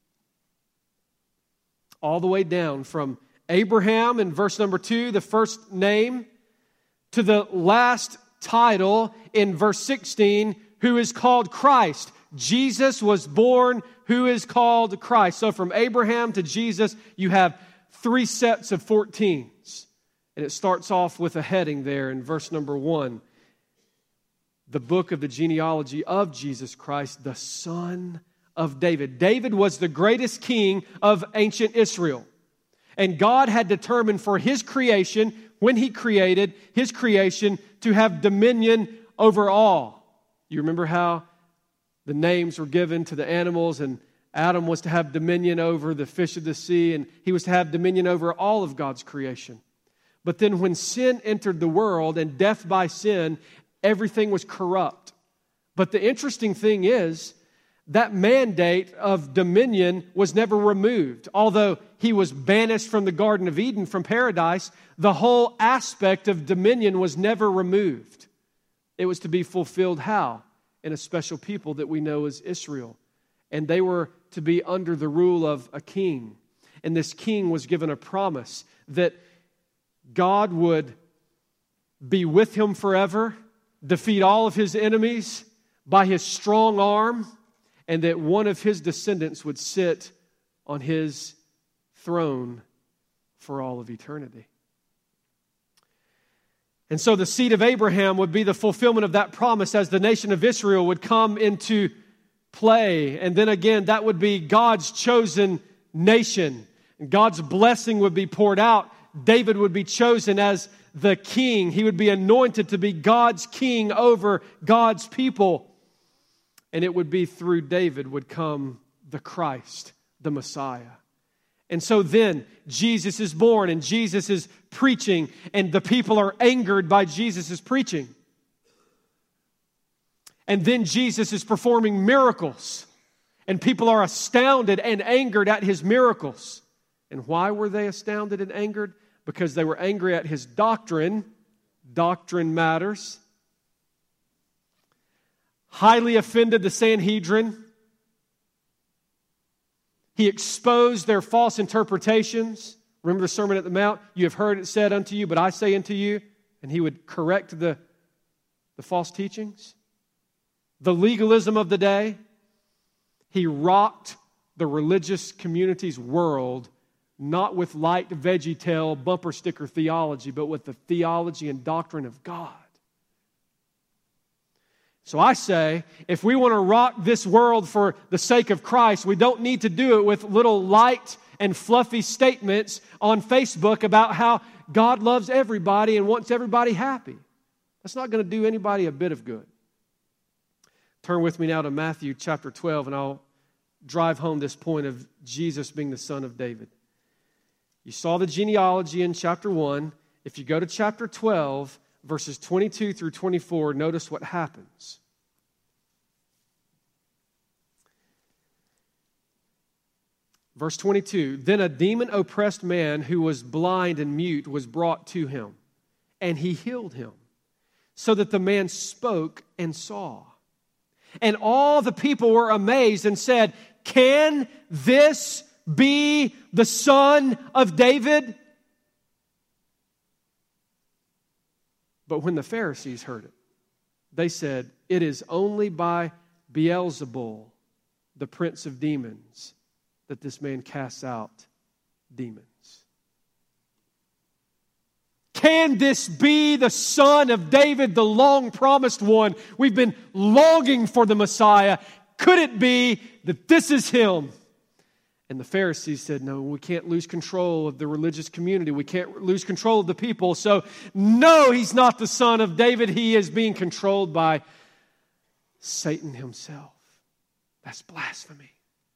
All the way down from Abraham in verse number two, the first name, to the last title in verse sixteen, who is called Christ. Jesus was born, who is called Christ. So from Abraham to Jesus, you have three sets of fourteens. And it starts off with a heading there in verse number one. The book of the genealogy of Jesus Christ, the son of David. David was the greatest king of ancient Israel. And God had determined for His creation, when He created His creation, to have dominion over all. You remember how the names were given to the animals, and Adam was to have dominion over the fish of the sea, and he was to have dominion over all of God's creation. But then when sin entered the world and death by sin, everything was corrupt. But the interesting thing is, that mandate of dominion was never removed. Although he was banished from the Garden of Eden, from paradise, the whole aspect of dominion was never removed. It was to be fulfilled how? In a special people that we know as Israel. And they were to be under the rule of a king. And this king was given a promise that God would be with him forever, defeat all of his enemies by his strong arm, and that one of his descendants would sit on his throne for all of eternity. And so the seed of Abraham would be the fulfillment of that promise as the nation of Israel would come into play. And then again, that would be God's chosen nation. And God's blessing would be poured out. David would be chosen as the king. He would be anointed to be God's king over God's people. And it would be through David would come the Christ, the Messiah. And so then Jesus is born and Jesus is preaching, and the people are angered by Jesus' preaching. And then Jesus is performing miracles, and people are astounded and angered at his miracles. And why were they astounded and angered? Because they were angry at his doctrine. Doctrine matters. Highly offended the Sanhedrin. He exposed their false interpretations. Remember the Sermon at the Mount? You have heard it said unto you, but I say unto you. And he would correct the, the false teachings. The legalism of the day. He rocked the religious community's world, not with light VeggieTale bumper sticker theology, but with the theology and doctrine of God. So I say, if we want to rock this world for the sake of Christ, we don't need to do it with little light and fluffy statements on Facebook about how God loves everybody and wants everybody happy. That's not going to do anybody a bit of good. Turn with me now to Matthew chapter twelve, and I'll drive home this point of Jesus being the son of David. You saw the genealogy in chapter one. If you go to chapter twelve, verses twenty-two through twenty-four, notice what happens. Verse twenty-two, then a demon-oppressed man who was blind and mute was brought to him, and he healed him, so that the man spoke and saw. And all the people were amazed and said, can this be the son of David? But when the Pharisees heard it, they said, it is only by Beelzebul, the prince of demons, that this man casts out demons. Can this be the son of David, the long-promised one? We've been longing for the Messiah. Could it be that this is him? And the Pharisees said, no, we can't lose control of the religious community. We can't lose control of the people. So, no, he's not the son of David. He is being controlled by Satan himself. That's blasphemy.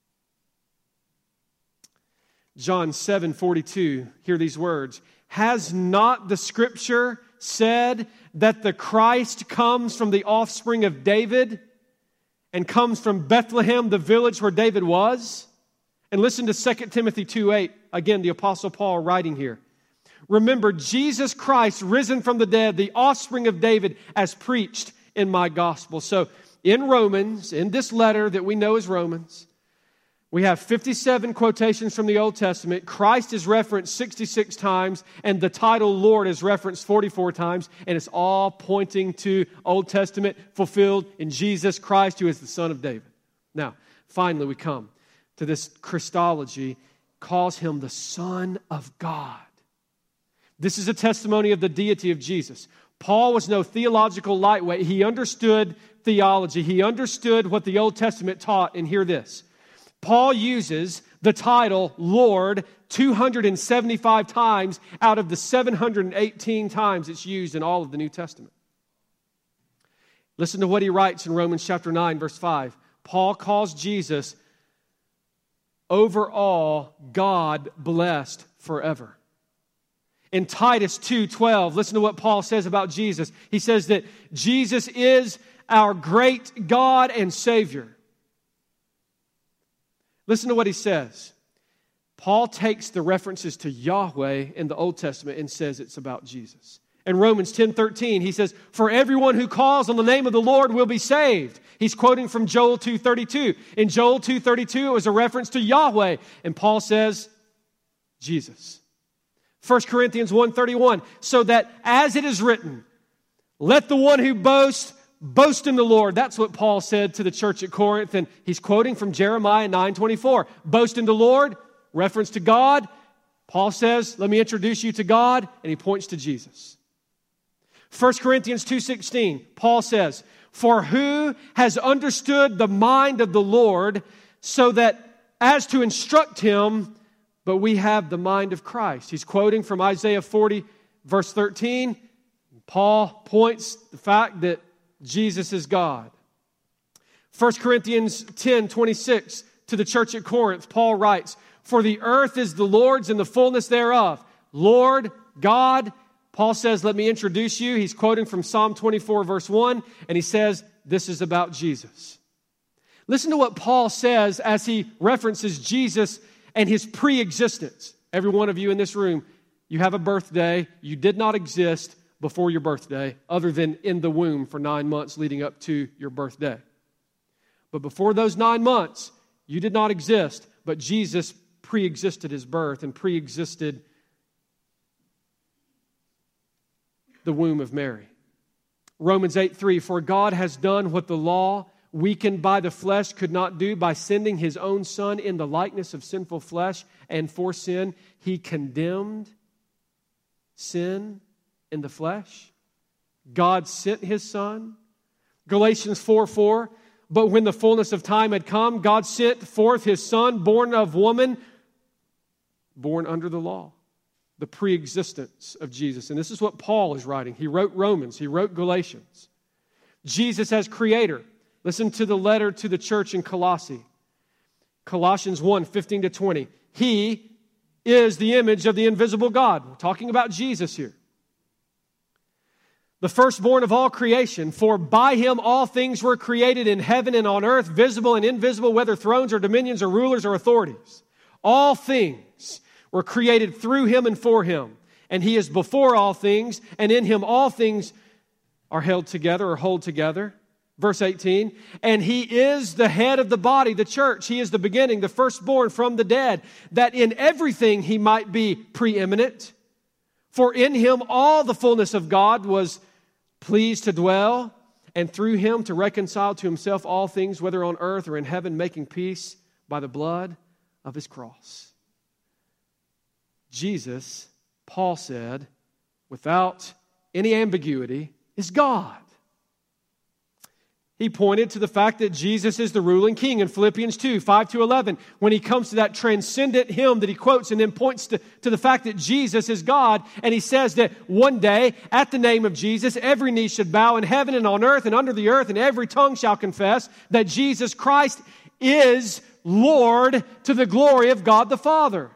John seven forty-two, hear these words. Has not the Scripture said that the Christ comes from the offspring of David and comes from Bethlehem, the village where David was? And listen to Second Timothy two eight. Again, the Apostle Paul writing here. Remember Jesus Christ risen from the dead, the offspring of David, as preached in my gospel. So in Romans, in this letter that we know as Romans, we have fifty-seven quotations from the Old Testament. Christ is referenced sixty-six times, and the title Lord is referenced forty-four times, and it's all pointing to Old Testament fulfilled in Jesus Christ, who is the Son of David. Now, finally we come to this Christology, calls him the Son of God. This is a testimony of the deity of Jesus. Paul was no theological lightweight. He understood theology. He understood what the Old Testament taught, and hear this. Paul uses the title Lord two hundred seventy-five times out of the seven hundred eighteen times it's used in all of the New Testament. Listen to what he writes in Romans chapter nine, verse five. Paul calls Jesus over all God blessed forever. In Titus two twelve, listen to what Paul says about Jesus. He says that Jesus is our great God and Savior. Listen to what he says. Paul takes the references to Yahweh in the Old Testament and says it's about Jesus. In Romans ten thirteen, he says, for everyone who calls on the name of the Lord will be saved. He's quoting from Joel two thirty-two. In Joel two thirty-two, it was a reference to Yahweh. And Paul says, Jesus. First Corinthians one thirty-one, so that as it is written, let the one who boasts boast in the Lord. That's what Paul said to the church at Corinth, and he's quoting from Jeremiah nine twenty-four. Boast in the Lord, reference to God. Paul says, let me introduce you to God, and he points to Jesus. First Corinthians two sixteen, Paul says, for who has understood the mind of the Lord, so that as to instruct him, but we have the mind of Christ. He's quoting from Isaiah forty, verse thirteen. Paul points the fact that Jesus is God. First Corinthians ten twenty-six, to the church at Corinth, Paul writes, for the earth is the Lord's and the fullness thereof. Lord, God, Paul says, let me introduce you. He's quoting from Psalm twenty-four, verse one, and he says, this is about Jesus. Listen to what Paul says as he references Jesus and his pre-existence. Every one of you in this room, you have a birthday. You did not exist before your birthday, other than in the womb for nine months leading up to your birthday. But before those nine months, you did not exist, but Jesus pre-existed his birth and pre-existed the womb of Mary. Romans eight three, for God has done what the law, weakened by the flesh, could not do by sending his own Son in the likeness of sinful flesh, and for sin he condemned sin in the flesh. God sent his Son. Galatians four four, but when the fullness of time had come, God sent forth his Son, born of woman, born under the law. The pre-existence of Jesus. And this is what Paul is writing. He wrote Romans. He wrote Galatians. Jesus as creator. Listen to the letter to the church in Colossae. Colossians one fifteen to twenty. He is the image of the invisible God. We're talking about Jesus here. The firstborn of all creation, for by him all things were created in heaven and on earth, visible and invisible, whether thrones or dominions or rulers or authorities. All things were created through him and for him. And he is before all things, and in him all things are held together or hold together. Verse eighteen, and he is the head of the body, the church. He is the beginning, the firstborn from the dead, that in everything he might be preeminent. For in him all the fullness of God was pleased to dwell, and through him to reconcile to himself all things, whether on earth or in heaven, making peace by the blood of his cross. Jesus, Paul said, without any ambiguity, is God. He pointed to the fact that Jesus is the ruling king in Philippians two, five to eleven, when he comes to that transcendent hymn that he quotes and then points to, to the fact that Jesus is God. And he says that one day, at the name of Jesus, every knee should bow in heaven and on earth and under the earth, and every tongue shall confess that Jesus Christ is Lord, to the glory of God the Father.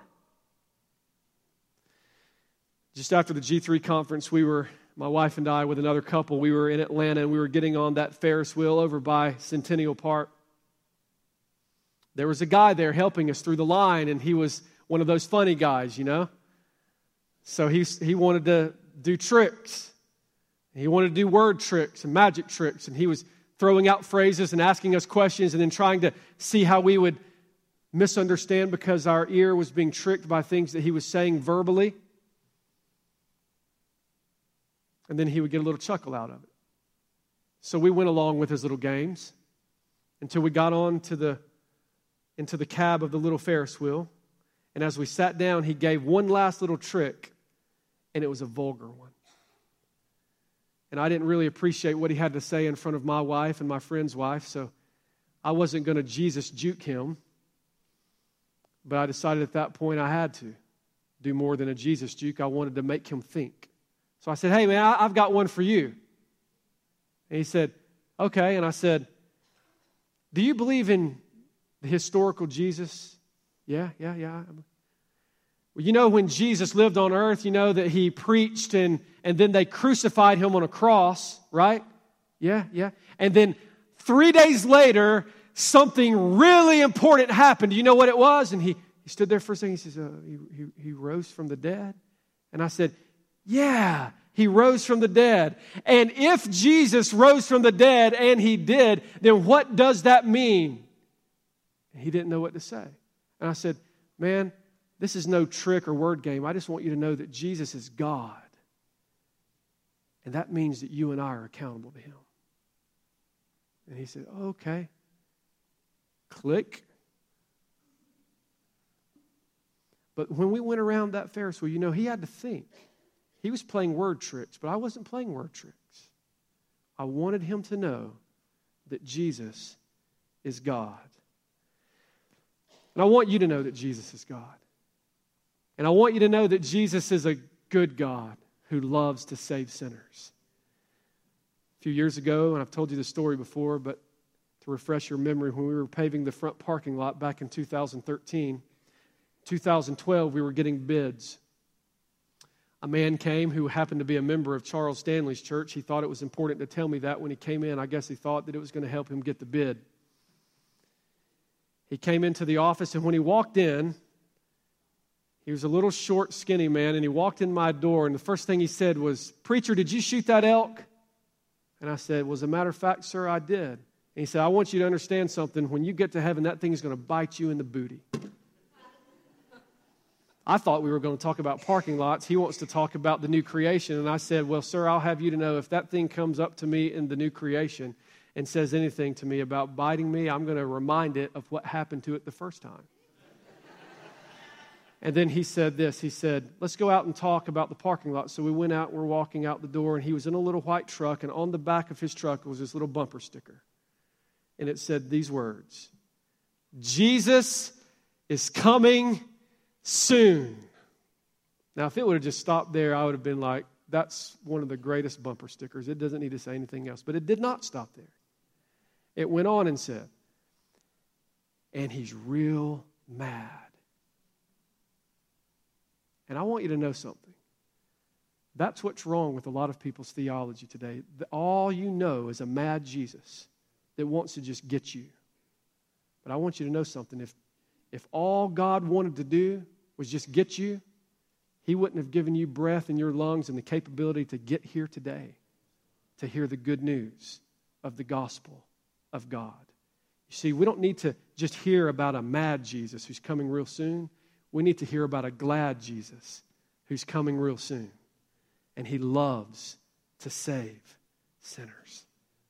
Just after the G three conference, we were, my wife and I, with another couple, we were in Atlanta, and we were getting on that Ferris wheel over by Centennial Park. There was a guy there helping us through the line, and he was one of those funny guys, you know. So he, he wanted to do tricks. He wanted to do word tricks and magic tricks. And he was throwing out phrases and asking us questions and then trying to see how we would misunderstand because our ear was being tricked by things that he was saying verbally. And then he would get a little chuckle out of it. So we went along with his little games until we got on to the, into the cab of the little Ferris wheel. And as we sat down, he gave one last little trick, and it was a vulgar one. And I didn't really appreciate what he had to say in front of my wife and my friend's wife, so I wasn't going to Jesus juke him. But I decided at that point I had to do more than a Jesus juke. I wanted to make him think. So I said, hey, man, I've got one for you. And he said, okay. And I said, do you believe in the historical Jesus? Yeah, yeah, yeah. Well, you know, when Jesus lived on earth, you know that he preached and, and then they crucified him on a cross, right? Yeah, yeah. And then three days later, something really important happened. Do you know what it was? And he, he stood there for a second. He says, uh, he, he, he rose from the dead. And I said, yeah, he rose from the dead. And if Jesus rose from the dead, and he did, then what does that mean? And he didn't know what to say. And I said, man, this is no trick or word game. I just want you to know that Jesus is God. And that means that you and I are accountable to him. And he said, oh, okay. Click. But when we went around that Ferris wheel, you know, he had to think. He was playing word tricks, but I wasn't playing word tricks. I wanted him to know that Jesus is God. And I want you to know that Jesus is God. And I want you to know that Jesus is a good God who loves to save sinners. A few years ago, and I've told you the story before, but to refresh your memory, when we were paving the front parking lot back in two thousand thirteen, two thousand twelve, we were getting bids. A man came who happened to be a member of Charles Stanley's church. He thought it was important to tell me that when he came in. I guess he thought that it was going to help him get the bid. He came into the office, and when he walked in, he was a little short, skinny man, and he walked in my door, and the first thing he said was, "Preacher, did you shoot that elk?" And I said, well, as a matter of fact, sir, I did. And he said, I want you to understand something. When you get to heaven, that thing is going to bite you in the booty. I thought we were going to talk about parking lots. He wants to talk about the new creation. And I said, well, sir, I'll have you to know if that thing comes up to me in the new creation and says anything to me about biting me, I'm going to remind it of what happened to it the first time. And then he said this. He said, let's go out and talk about the parking lot. So we went out and we're walking out the door, and he was in a little white truck, and on the back of his truck was this little bumper sticker. And it said these words, Jesus is coming soon. Now, if it would have just stopped there, I would have been like, that's one of the greatest bumper stickers. It doesn't need to say anything else. But it did not stop there. It went on and said, and he's real mad. And I want you to know something. That's what's wrong with a lot of people's theology today. All you know is a mad Jesus that wants to just get you. But I want you to know something. If, if all God wanted to do was just get you, he wouldn't have given you breath in your lungs and the capability to get here today to hear the good news of the gospel of God. You see, we don't need to just hear about a mad Jesus who's coming real soon. We need to hear about a glad Jesus who's coming real soon. And he loves to save sinners.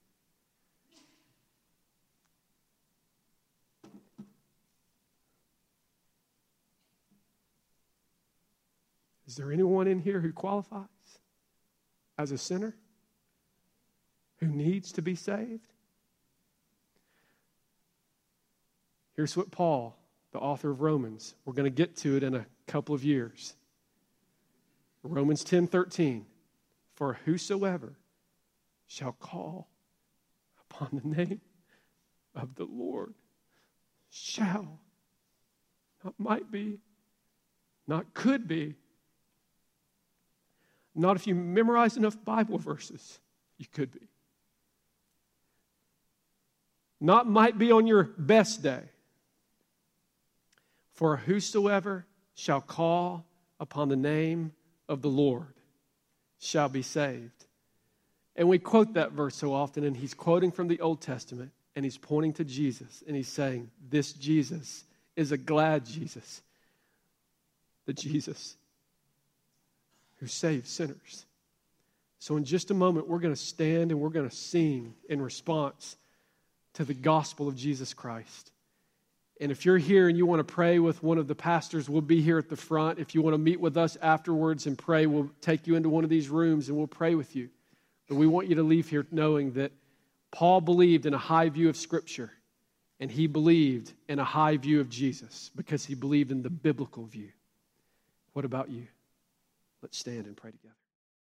Is there anyone in here who qualifies as a sinner who needs to be saved? Here's what Paul, the author of Romans, we're going to get to it in a couple of years. Romans ten thirteen, for whosoever shall call upon the name of the Lord shall, not might be, not could be, not if you memorize enough Bible verses, you could be. Not might be on your best day. For whosoever shall call upon the name of the Lord shall be saved. And we quote that verse so often, and he's quoting from the Old Testament, and he's pointing to Jesus, and he's saying, this Jesus is a glad Jesus, the Jesus who saves sinners. So in just a moment, we're going to stand and we're going to sing in response to the gospel of Jesus Christ. And if you're here and you want to pray with one of the pastors, we'll be here at the front. If you want to meet with us afterwards and pray, we'll take you into one of these rooms and we'll pray with you. But we want you to leave here knowing that Paul believed in a high view of Scripture, and he believed in a high view of Jesus because he believed in the biblical view. What about you? Let's stand and pray together.